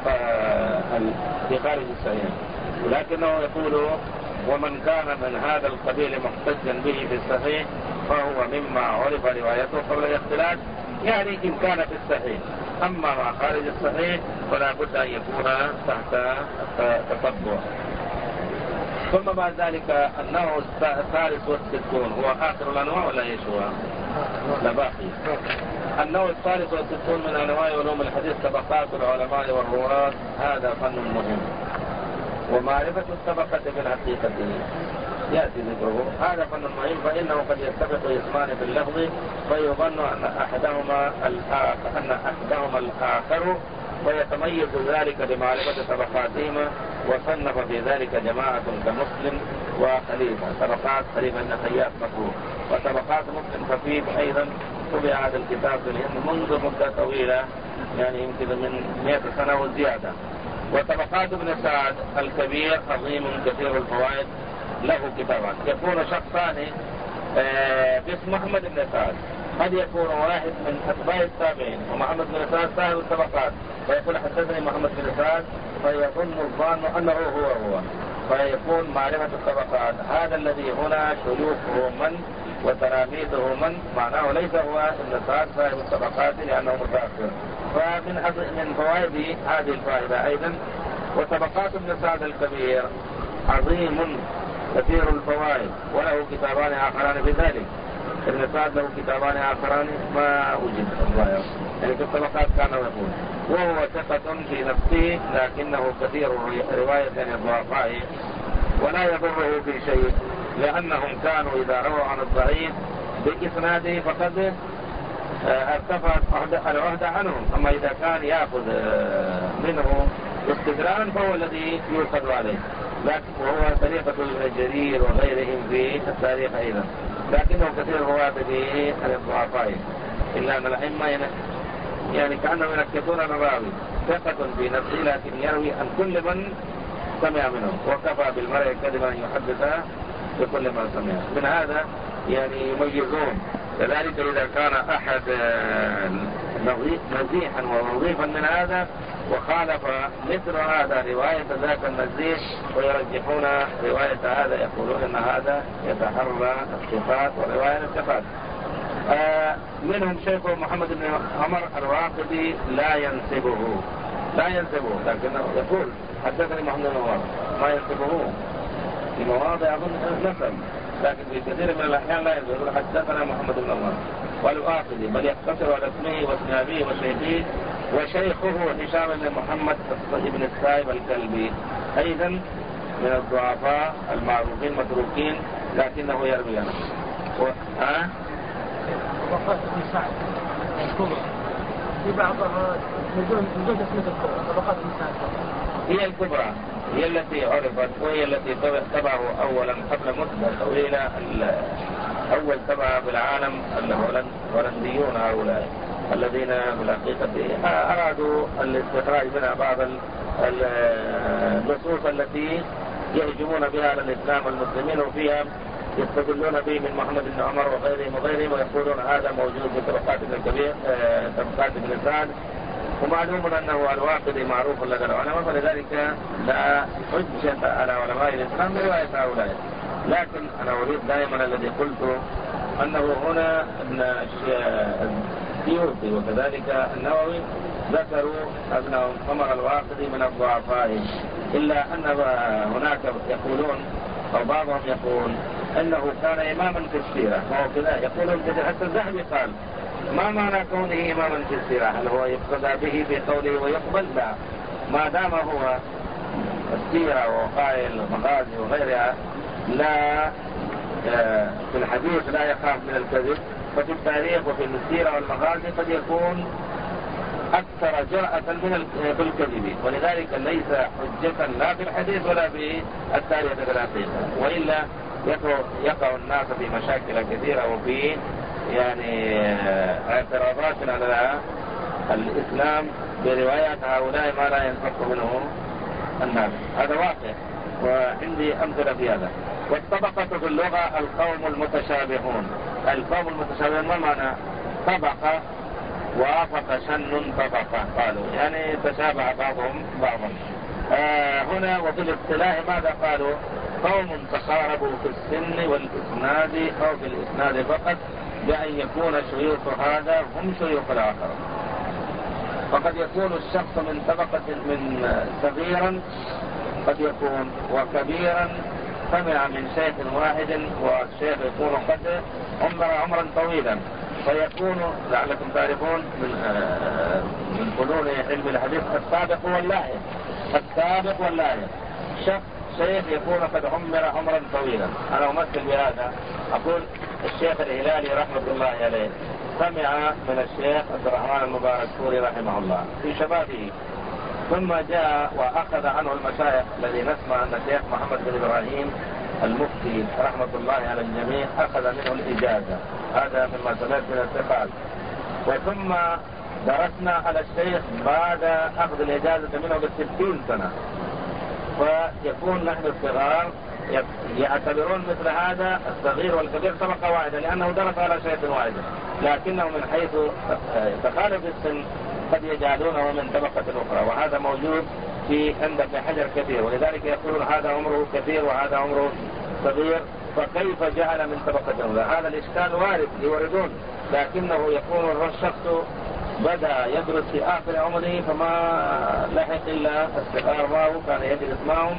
في خارج الصحيحين. لكنه يقول ومن كان من هذا القبيل محتجا به في الصحيح فهو مما عرف روايته قبل الاختلاف، يعني إن كان في الصحيح. أما ما خارج الصحيح فلا بد أن يكون تحت تتبع. ثم بعد ذلك النوع الثالث والستون هو آخر الأنواع ولا ايش هو؟ لا باقي. النوع الثالث والستون من أنواع علوم الحديث طبقات العلماء والرواة. هذا فن مهم، ومعرفة الطبقة بالحقيقة يأتي ذكره. هذا فن مهم، فإنه قد يتفق اسمان في اللفظ فيظن أن أحدهما الآخر أن أحدهما الآخر ويتميز ذلك بمعرفة طبقاتهما، وصنف في ذلك جماعة كمسلم وخليفة. طبقات خليفة بن خياط مكروه، وطبقات مسلم خفيف أيضا. طبع هذا الكتاب في الهند منذ مدة طويلة، يعني يمكن من مئة سنة وزيادة. وطبقات ابن سعد الكبير عظيم كثير الفوائد، له كتابات. يكون شخصان باسم محمد بن سعد، قد يكون واحد من أتباع التابعين ومحمد بن سعد صاحب الطبقات، فيقول حدثني محمد بن سعد فيظن الظان أنه هو هو، فيكون معرفة الطبقات. هذا الذي هنا شيوخه من وتلاميذه من، معناه ليس هو ابن سعد صاحب الطبقات لأنه متأخر. فمن من فوائد هذه الفائدة أيضا وطبقات ابن سعد الكبير عظيم كثير الفوائد، وله كتابان آخران بذلك. ابن سعد له كتابان آخران ما وجد الظاهر، يعني في الطبقات كان يقول، وهو ثقة في نفسه لكنه كثير رواية عن الضعفاء ولا يضره في شيء، لأنهم كانوا إذا رووا عن الضعيف بإسناده فقد ارتفعت العهد عنهم. أما إذا كان يأخذ منه استدراجا فهو الذي يؤخذ عليه، لكن وهو طريقة ابن جرير وغيرهم في التاريخ أيضا، لكنه كثير رواه عن الضعفاء. إلا أن الأئمة يعني كأنهم ينكتون الراوي ثقة في نفسه لكن يروي عن كل من سمع منه، وكفى بالمرء كذبا أن يحدث بكل ما سمع. من هذا يعني يميزون. كذلك إذا كان أحد نزيحا ونظيفا من هذا وخالف مثل هذا رواية ذاك النزيح ويرجحون رواية هذا، يقولون أن هذا يتحرى الصفات ورواية الصفات. آه منهم شيخ محمد بن عمر الواقدي لا ينسبه لا ينسبه لكنه يقول حدثني محمد بن عمر، ما ينسبه في مواضع أظن نسب، لكن في كثير من الأحيان لا ينسبه. حدثنا محمد بن عمر والواقدي، بل يقتصر على اسمه واسم أبيه وشيخه، وشيخه هشام بن محمد بن السائب الكلبي أيضا من الضعفاء المعروفين متروكين لكنه يروي عنه. ها؟ طبقات ابن سعد الكبرى في بعضها من دون تسمية الكبرى. طبقات ابن سعد هي الكبرى، هي التي عرفت وهي التي تبعه أولا قبل مدة طويلة. أول تبع بالعالم الهولنديون هؤلاء الذين بالحقيقة أرادوا الاستخراج منها بعض النصوص التي يهجمون بها على الإسلام والمسلمين، وفيها يستدلون به من محمد بن عمر وغيرهم وغيرهم، ويقولون هذا موجود في طبقات ابن الكبير طبقات ابن سعد. ومعلوم أنه الواقدي معروف لدى العلماء، فلذلك لا حجة على علماء الإسلام برواية هؤلاء. لكن أنا أريد دائما الذي قلت أنه هنا ابن السيوطي وكذلك النووي ذكروا ابن عمر الواقدي من الضعفاء، إلا أن هناك يقولون أو بعضهم يقول أنه كان إماما في السيرة، وهو كذا يقولون كذا. حتى الذهبي قال ما معنى كونه إماما في السيرة؟ هل هو يقتدى به في قوله ويقبل؟ لا، ما دام هو السيرة ووقائع المغازي وغيرها لا في الحديث لا يخاف من الكذب، ففي التاريخ وفي السيرة والمغازي قد يكون أكثر جرأة من الكذب، ولذلك ليس حجة لا في الحديث ولا في التاريخ في الحقيقة، وإلا يقع الناس في مشاكل كثيرة وفي يعني اعتراضات على الإسلام بروايات هؤلاء ما لا ينفق منه الناس. هذا واقع وعندي أمثلة في هذا. والطبقة في اللغة القوم المتشابهون. القوم المتشابهون ما معنى؟ طبقة وافق شن طبقة، قالوا يعني تشابه بعضهم بعضا. آه هنا وفي الاصطلاح ماذا قالوا؟ قوم تقاربوا في السن والإسناد أو في الإسناد فقط، بأن يكون شيوخ هذا هم شيوخ الآخر. فقد يكون الشخص من طبقة من صغيرا قد يكون وكبيرا سمع من شيخ واحد، والشيخ يكون قد عمر عمرا طويلا، فيكون لعلكم تعرفون من من فنون علم الحديث السابق واللاحق. السابق واللاحق شخص شيخ يكون قد عمر عمرا طويلا. أنا أمثل بهذا، أقول الشيخ الهلالي رحمة الله عليه سمع من الشيخ عبد الرحمن المبارك فوري رحمه الله في شبابه، ثم جاء وأخذ عنه المشايخ الذي نسمع أن الشيخ محمد بن إبراهيم المفتي رحمة الله على الجميع أخذ منه الإجازة. هذا مما سمعت من الثقات. وثم درسنا على الشيخ بعد أخذ الإجازة منه بستين سنة، فيكون نحن الصغار يعتبرون مثل هذا الصغير والكبير طبقة واحدة، لأنه درس على شيخ واحد، لكنه من حيث تخالف السن قد يجعلونه من طبقة أخرى، وهذا موجود في عند ابن حجر كثير. ولذلك يقول هذا عمره كثير وهذا عمره صغير، فكيف جعل من طبقة أولى؟ هذا الإشكال وارد يوردون، لكنه يكون الشخص بدأ يدرس في آخر عمره فما لحق إلا الصغار معه، كان يجلس معهم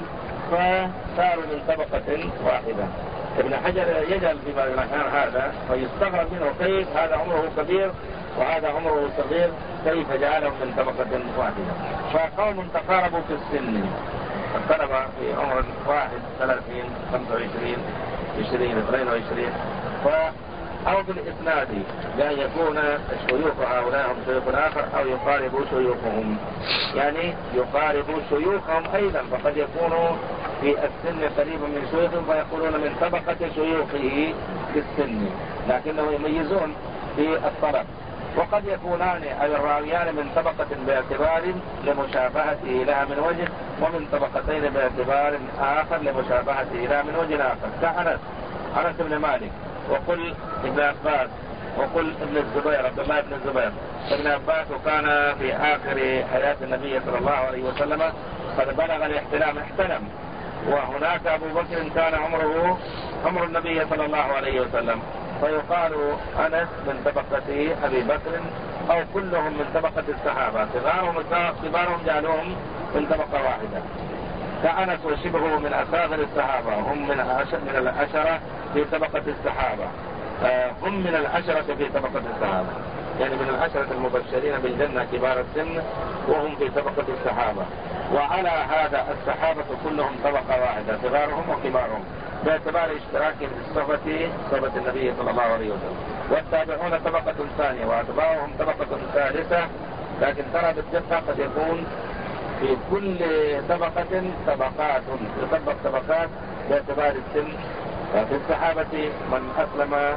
فصاروا من طبقة واحدة. ابن حجر يجعل في بعض الأحيان هذا فيستغرب منه، كيف هذا عمره كبير وهذا عمره صغير، كيف جعلهم من طبقة واحدة؟ فقوم تقاربوا في السن، الطلبة في عمر واحد ثلاثين خمسة وعشرين عشرين اثنين وعشرين، ف أو بالإسناد لأن يكون شيوخ هؤلاء هم شيوخ آخر أو يقاربوا شيوخهم، يعني يقاربوا شيوخهم أيضا، فقد يكونوا في السن قريب من شيوخهم فيقولون من طبقة شيوخه في السن، لكنهم يميزون في الطلب. وقد يكونان الراويان من طبقة باعتبار لمشابهته لها من وجه، ومن طبقتين باعتبار آخر لمشابهته لها من وجه آخر، كأنس أنس بن مالك، وقل ابن عباس، وقل ابن الزبير عبد الله بن الزبير. ابن عباس وكان في آخر حياة النبي صلى الله عليه وسلم قد بلغ الاحتلام احتلم، وهناك أبو بكر كان عمره عمر النبي صلى الله عليه وسلم، فيقال أنس من طبقة أبي بكر، أو كلهم من طبقة الصحابة، صغارهم كبارهم جعلوهم من طبقة واحدة. كأنس وشبهه من أصاغر الصحابة، هم من من العشرة في طبقة الصحابة، هم من العشرة في طبقة الصحابة، يعني من العشرة المبشرين بالجنة كبار السن، وهم في طبقة الصحابة. وعلى هذا الصحابة كلهم طبقة واحدة، صغارهم وكبارهم، باعتبار اشتراكهم في الصحبة صحبة النبي صلى الله عليه وسلم. والتابعون طبقة ثانية، وأتباعهم طبقة ثالثة، لكن ترى بالدقة قد يكون في كل طبقة طبقات، يطبق طبقات باعتبار السن. في الصحابة من أسلم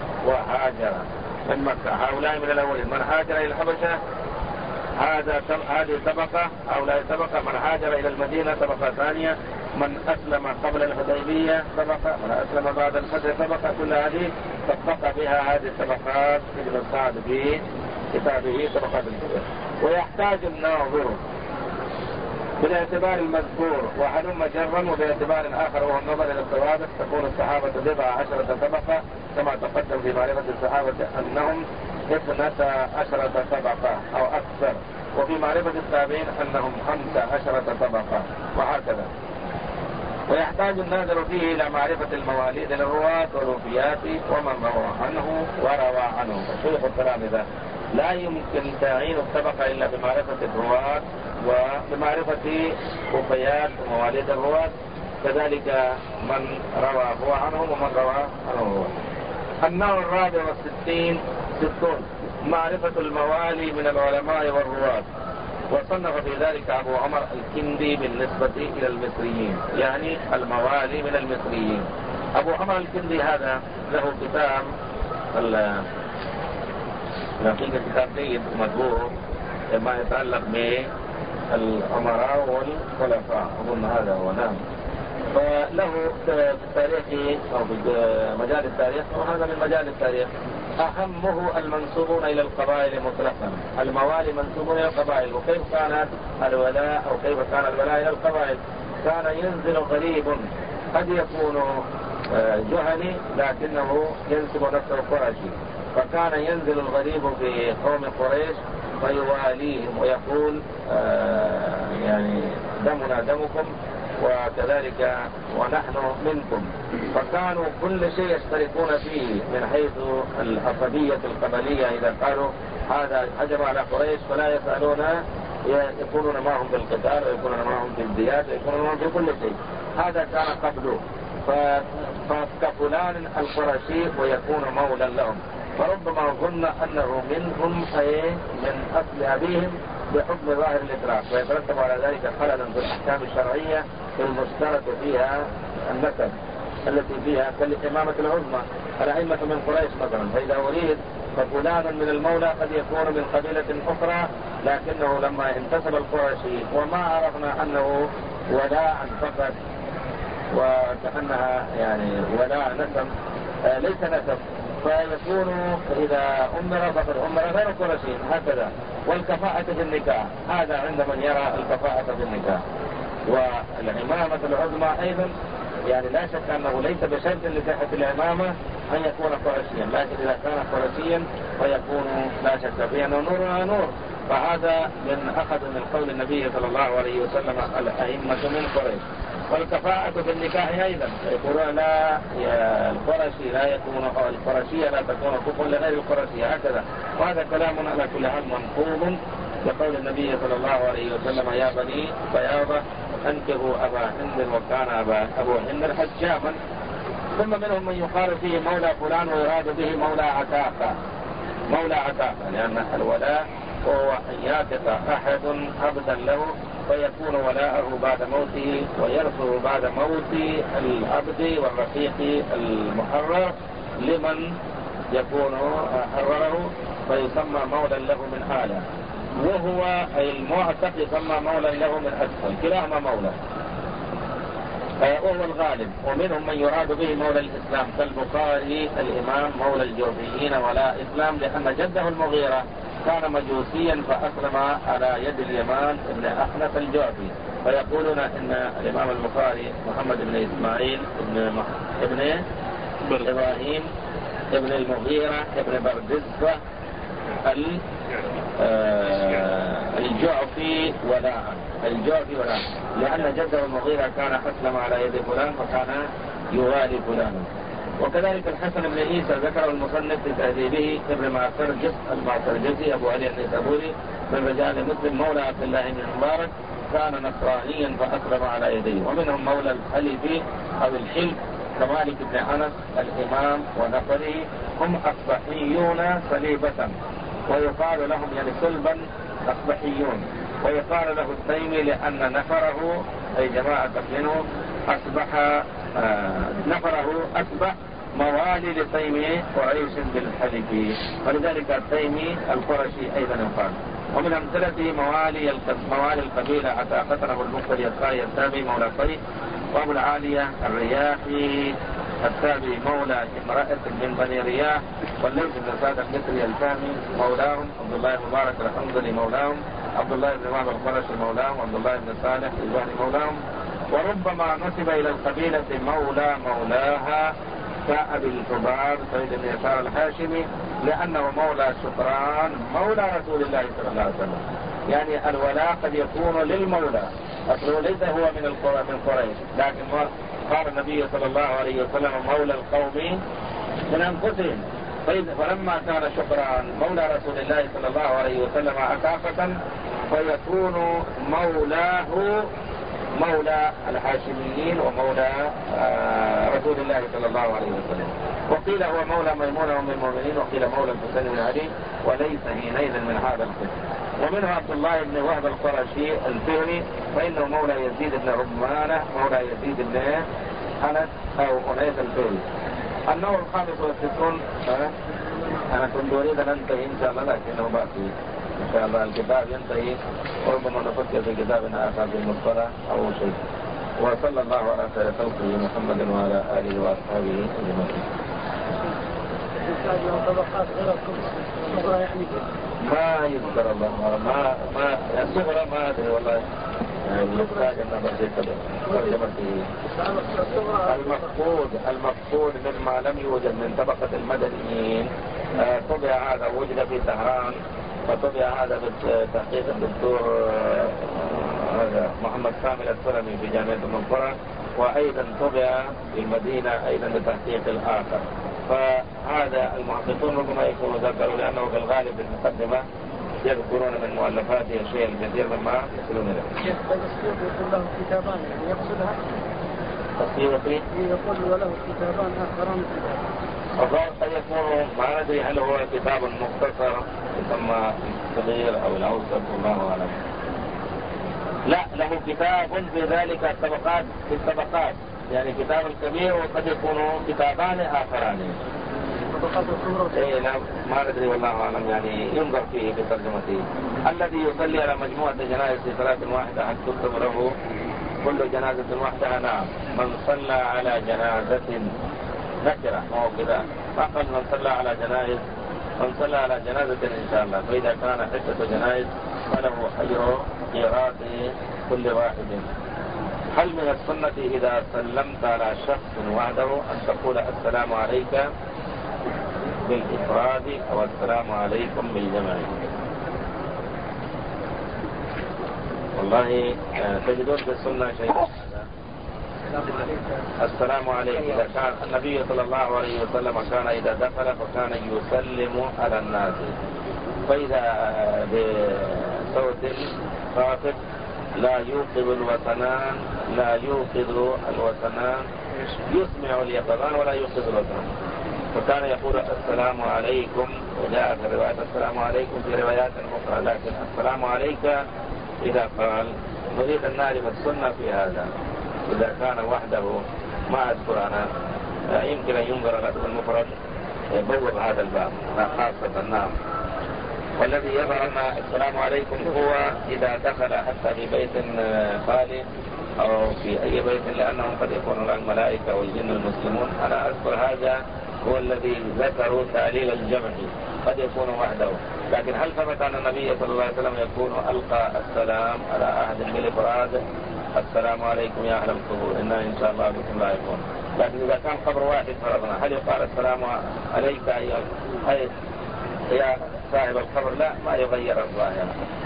وهاجر من مكة، هؤلاء من الأولين. من هاجر إلى الحبشة هذا هذه طبقة، هؤلاء طبقة. من هاجر إلى المدينة طبقة ثانية. من أسلم قبل الحديبية طبقة، من أسلم بعد الفتح طبقة. كل هذه طبق بها هذه الطبقات ابن سعد في كتابه طبقات الكبير. ويحتاج الناظر بالاعتبار المذكور وهلم جرا، وباعتبار آخر وهو النظر إلى الثوابت، تكون الصحابة بضع عشرة طبقة كما تقدم في معرفة الصحابة أنهم اثنتا عشرة طبقة أو أكثر، وفي معرفة التابعين أنهم خمسة عشرة طبقة، وهكذا. ويحتاج الناظر فيه إلى معرفة المواليد الرواة والوفيات ومن روى عنه وروى عنه. شيخ الكلام ذا لا يمكن تعيين الطبقة إلا بمعرفة الرواة وبمعرفة وفيات ومواليد الرواة، كذلك من روى هو عنهم ومن روى عنه هو. النوع الرابع والستين ستون معرفة الموالي من العلماء والرواة، وصنف في ذلك أبو عمر الكندي بالنسبة إلى المصريين، يعني الموالي من المصريين. أبو عمر الكندي هذا له كتاب نقيق كتاب جيد مدبور ما يتعلق بالأمراء والخلفاء، أظن هذا هو. نعم. فله في التاريخ أو في مجال التاريخ، وهذا من مجال التاريخ، أهمه المنسوبون إلى القبائل مطلقا. الموالي منسوبون إلى القبائل. وكيف كانت الولاء أو كيف كان الولاء إلى القبائل؟ كان ينزل غريب قد يكون جهني لكنه ينسب نفسه قرشي، فكان ينزل الغريب في قوم قريش فيواليهم ويقول آه يعني دمنا دمكم وكذلك ونحن منكم. فكانوا كل شيء يشتركون فيه من حيث العصبية القبلية. إذا قالوا هذا هجم على قريش فلا يسألون، يكونون معهم بالقتال ويكونون معهم في الديات ويكونون معهم في كل شيء. هذا كان قبله. فكفلان القرشي ويكون مولا لهم، فربما ظن أنه منهم أي من أصل أبيهم بحكم ظاهر الإطلاق، ويترتب على ذلك خللا في الأحكام الشرعية المشترك فيها النسب التي فيها كالإمامة العظمى. الأئمة من قريش مثلا، فإذا أريد ففلان من المولى قد يكون من قبيلة أخرى، لكنه لما انتسب القرشي وما عرفنا أنه ولاء فقط وكأنها يعني ولاء نسب آه ليس نسب، فيكون إذا أمر فقد أمر غير قرشي هكذا. والكفاءة في النكاح، هذا عند من يرى الكفاءة في النكاح. والعمامة العظمى أيضا يعني لا شك أنه ليس بشرط لصحة العمامة أن يكون قرشيا، لكن إذا كان قرشيا فيكون لا شك فيه أنه نور على نور. فهذا من أخذ من قول النبي صلى الله عليه وسلم الأئمة من قريش. والكفاءة في النكاح أيضا يقولون لا القرشي لا يكون القرشية لا تكون كفوا لغير القرشية هكذا. وهذا كلام على كل حال منقوض بقول النبي صلى الله عليه وسلم يا بني بياضة أنكروا أبا هند وكان أبا أبو هند حجاما. ثم منهم من يقال فيه مولى فلان ويراد به مولى عتاقة. مولى عتاقة لأن الولاء هو أن يعتق أحد عبدا له فيكون ولاءه بعد موته ويرثه بعد موت العبد والرقيق المحرر لمن يكون حرره، فيسمى مولا له من أعلى، وهو المعتق يسمى مولا له من أسفل، كلاهما مولى وهو الغالب. ومنهم من يراد به مولى الإسلام كالبخاري الإمام مولى الجوفيين ولا إسلام، لأن جده المغيرة كان مجوسيا فأسلم على يد اليمان بن أحنف الجعفي. فيقولون إن الإمام البخاري محمد بن إسماعيل بن مح... ابن إبراهيم ابن المغيرة ابن بردزبة ال... آه... الجعفي ولاء الجعفي ولاء لأن جده المغيرة كان أسلم على يد فلان فكان يوالي فلانا. وكذلك الحسن بن عيسى ذكر المصنف في تهذيبه ابن معترجس المعترجسي أبو علي النيسابوري من رجال مسلم مولى عبد الله بن المبارك كان نصرانيا فأسلم على يديه. ومنهم مولى الحلفي أو الحلف كمالك بن أنس الإمام ونفره، هم أصبحيون صليبة ويقال لهم يعني صلبا أصبحيون. ويقال له التيمي لأن نفره أي جماعة منه أصبح آه نفره أصبح موالي لتيمي قريش بالحلف، ولذلك التيمي القرشي أيضا يقال. ومن أمثلته موالي موالي القبيلة عتاقة أبو المقتل يساري التابي مولى طيب، وأبو العالية الرياحي التابي مولى امرأة من بني رياح، والليث بن سعد المصري الفهمي مولاهم، عبد الله بن مبارك الحنظلي مولاهم، عبد الله بن وهب القرشي مولاهم، عبد الله بن صالح الجهني مولاهم. وربما نسب إلى القبيلة مولى مولاها كأبي الكبار سيد بن يسار الهاشمي لأنه مولى شكران مولى رسول الله صلى الله عليه وسلم. يعني الولاء قد يكون للمولى أصله ليس هو من القرى من قريش، لكن قال النبي صلى الله عليه وسلم مولى القوم من أنفسهم. فلما كان شكران مولى رسول الله صلى الله عليه وسلم عكافة فيكون مولاه مولى الهاشميين ومولى رسول الله صلى الله عليه وسلم. وقيل هو مولى ميمونة أم المؤمنين، وقيل مولى الحسين بن علي، وليس حينئذ من هذا القسم. ومنه عبد الله بن وهب القرشي الفهري فإنه مولى يزيد بن رمانة مولى يزيد بن أنس أو أنيس الفهري. النوع الخامس والستون أنا كنت أريد أن أنتهي إن شاء الله، لكنه باقي إن شاء الله الكتاب ينتهي، وربما نفكر في كتاب آخر في المصطلح أو شيء. وصلى الله على خير خلقه محمد وعلى آله وأصحابه أجمعين. ما يذكر الله ما ما الصغرى ما أدري والله، يحتاج أن نبسط ترجمته. المفقود المفقود مما لم يوجد من طبقة المدنيين طبع هذا وجد في طهران، فطبع هذا بتحقيق الدكتور هذا محمد كامل السلمي في جامعة المنصورة، وأيضا طبع في المدينة أيضا بتحقيق الآخر. فهذا المحققون ربما يكونوا ذكروا، لأنه في الغالب في المقدمة يذكرون من مؤلفاته الشيء الكثير مما يصلون إليه. شيخ السيوطي يقول له كتابان يعني يقصدها؟ السيوطي يقول وله كتابان آخران. وقد يكون ما ندري هل هو كتاب مختصر يسمى الصغير أو الأوسط، الله أعلم. لا، له كتاب في ذلك الطبقات في الطبقات، يعني كتاب كبير وقد يكون كتابان آخران. إيه لا ما ندري والله أعلم، يعني ينظر فيه بترجمته. الذي يصلي على مجموعة جنائز في صلاة واحدة هل تكتب له كل جنازة وحدها؟ نعم. من صلى على جنازة نكرة ما هو كذا، فقط من صلى على جنائز من صلى على جنازة إن شاء الله، فإذا كان عدة جنائز فله أجر قيراط كل واحد. هل من السنة إذا سلمت على شخص وحده أن تقول السلام عليك بالإفراد أو السلام عليكم بالجمع؟ والله تجدون في السنة شيء السلام عليك. إذا كان النبي صلى الله عليه وسلم كان إذا دخل فكان يسلم على الناس، فإذا بصوت خافت لا يوقظ الوثنان لا يوقظ الوثنان يسمع اليقظان ولا يوقظ الوثنان، فكان يقول السلام عليكم، وجاء في رواية السلام عليكم في روايات أخرى، لكن السلام عليك إذا قال. نريد أن نعرف السنة في هذا إذا كان وحده، ما أذكر أنا، يمكن أن ينظر الأدب المفرد يبوب هذا الباب خاصة. نعم. والذي يظهر أن السلام عليكم هو إذا دخل حتى في بيت خالي أو في أي بيت، لأنهم قد يكونون الملائكة والجن المسلمون. أنا أذكر هذا هو الذي ذكروا تعليل الجمع، قد يكون وحده. لكن هل ثبت أن النبي صلى الله عليه وسلم يكون ألقى السلام على أحد بالإفراد؟ السلام عليكم يا أهل القبور إنا إن شاء الله بكم لاحقون. لكن إذا كان قبر واحد فرضنا، هل يقال السلام عليك أي يا صاحب القبر؟ لا، ما يغير الظاهر.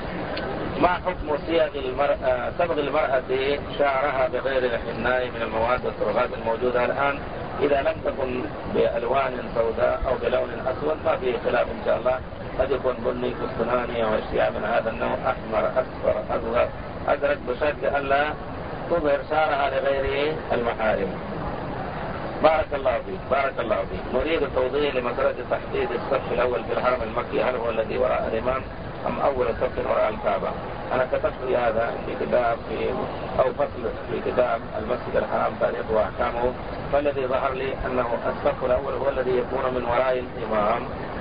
ما حكم صيغ المرأة صبغ المرأة شعرها بغير الحناء من المواد والصبغات الموجودة الآن؟ إذا لم تكن بألوان سوداء أو بلون أسود ما فيه خلاف إن شاء الله، قد يكون بني كستناني أو أشياء من هذا النوع، أحمر أصفر أصغر أزرق، بشرط ألا تظهر شعرها لغير المحارم. بارك الله فيك بارك الله فيك. نريد توضيح لمسألة تحديد الصف الأول في الحرم المكي، هل هو الذي وراء الإمام أم أول صف وراء الكعبة؟ أنا كتبت في هذا في كتاب في أو فصل في كتاب المسجد الحرام تاريخ وأحكامه، فالذي ظهر لي أنه الصف الأول هو الذي يكون من وراء الإمام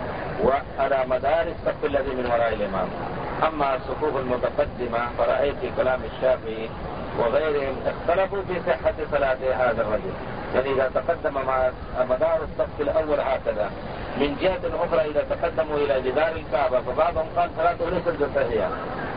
وعلى مدار الصف الذي من وراء الإمام. أما الصفوف المتقدمة فرأيت في كلام الشافعي وغيرهم اختلفوا في صحة صلاة هذا الرجل، يعني إذا تقدم مع مدار الصف الأول هكذا، من جهة أخرى إذا تقدموا إلى جدار الكعبة فبعضهم قال صلاته ليست بصحيحة.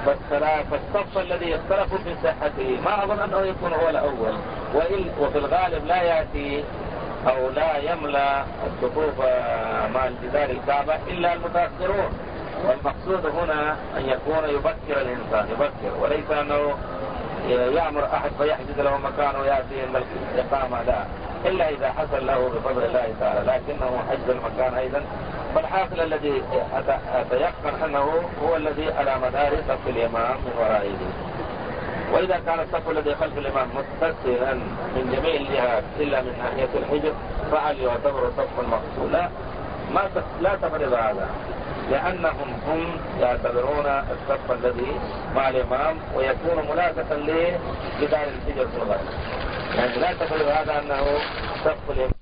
فالصف الذي اختلفوا في صحته ما أظن أنه يكون هو الأول، وفي الغالب لا يأتي أو لا يملأ الصفوف مع جدار الكعبة إلا المتأخرون. والمقصود هنا أن يكون يبكر الإنسان يبكر، وليس أنه يأمر أحد فيحجز له مكان ويأتي عند الإقامة، لا، إلا إذا حصل له بفضل الله تعالى، لكنه حجز المكان أيضا. فالحاصل الذي أتيقن أنه هو الذي على مدار صف الإمام من ورائه. وإذا كان الصف الذي خلف الإمام متصلا من جميع الجهات إلا من ناحية الحجر فهل يعتبر صف مقصود؟ لا، ما لا تفرض هذا، لأنهم هم يعتبرون الصف الذي مع الإمام ويكون ملاكسا لجدار الحجر في الغد، يعني لا تفرض هذا أنه صف الإمام.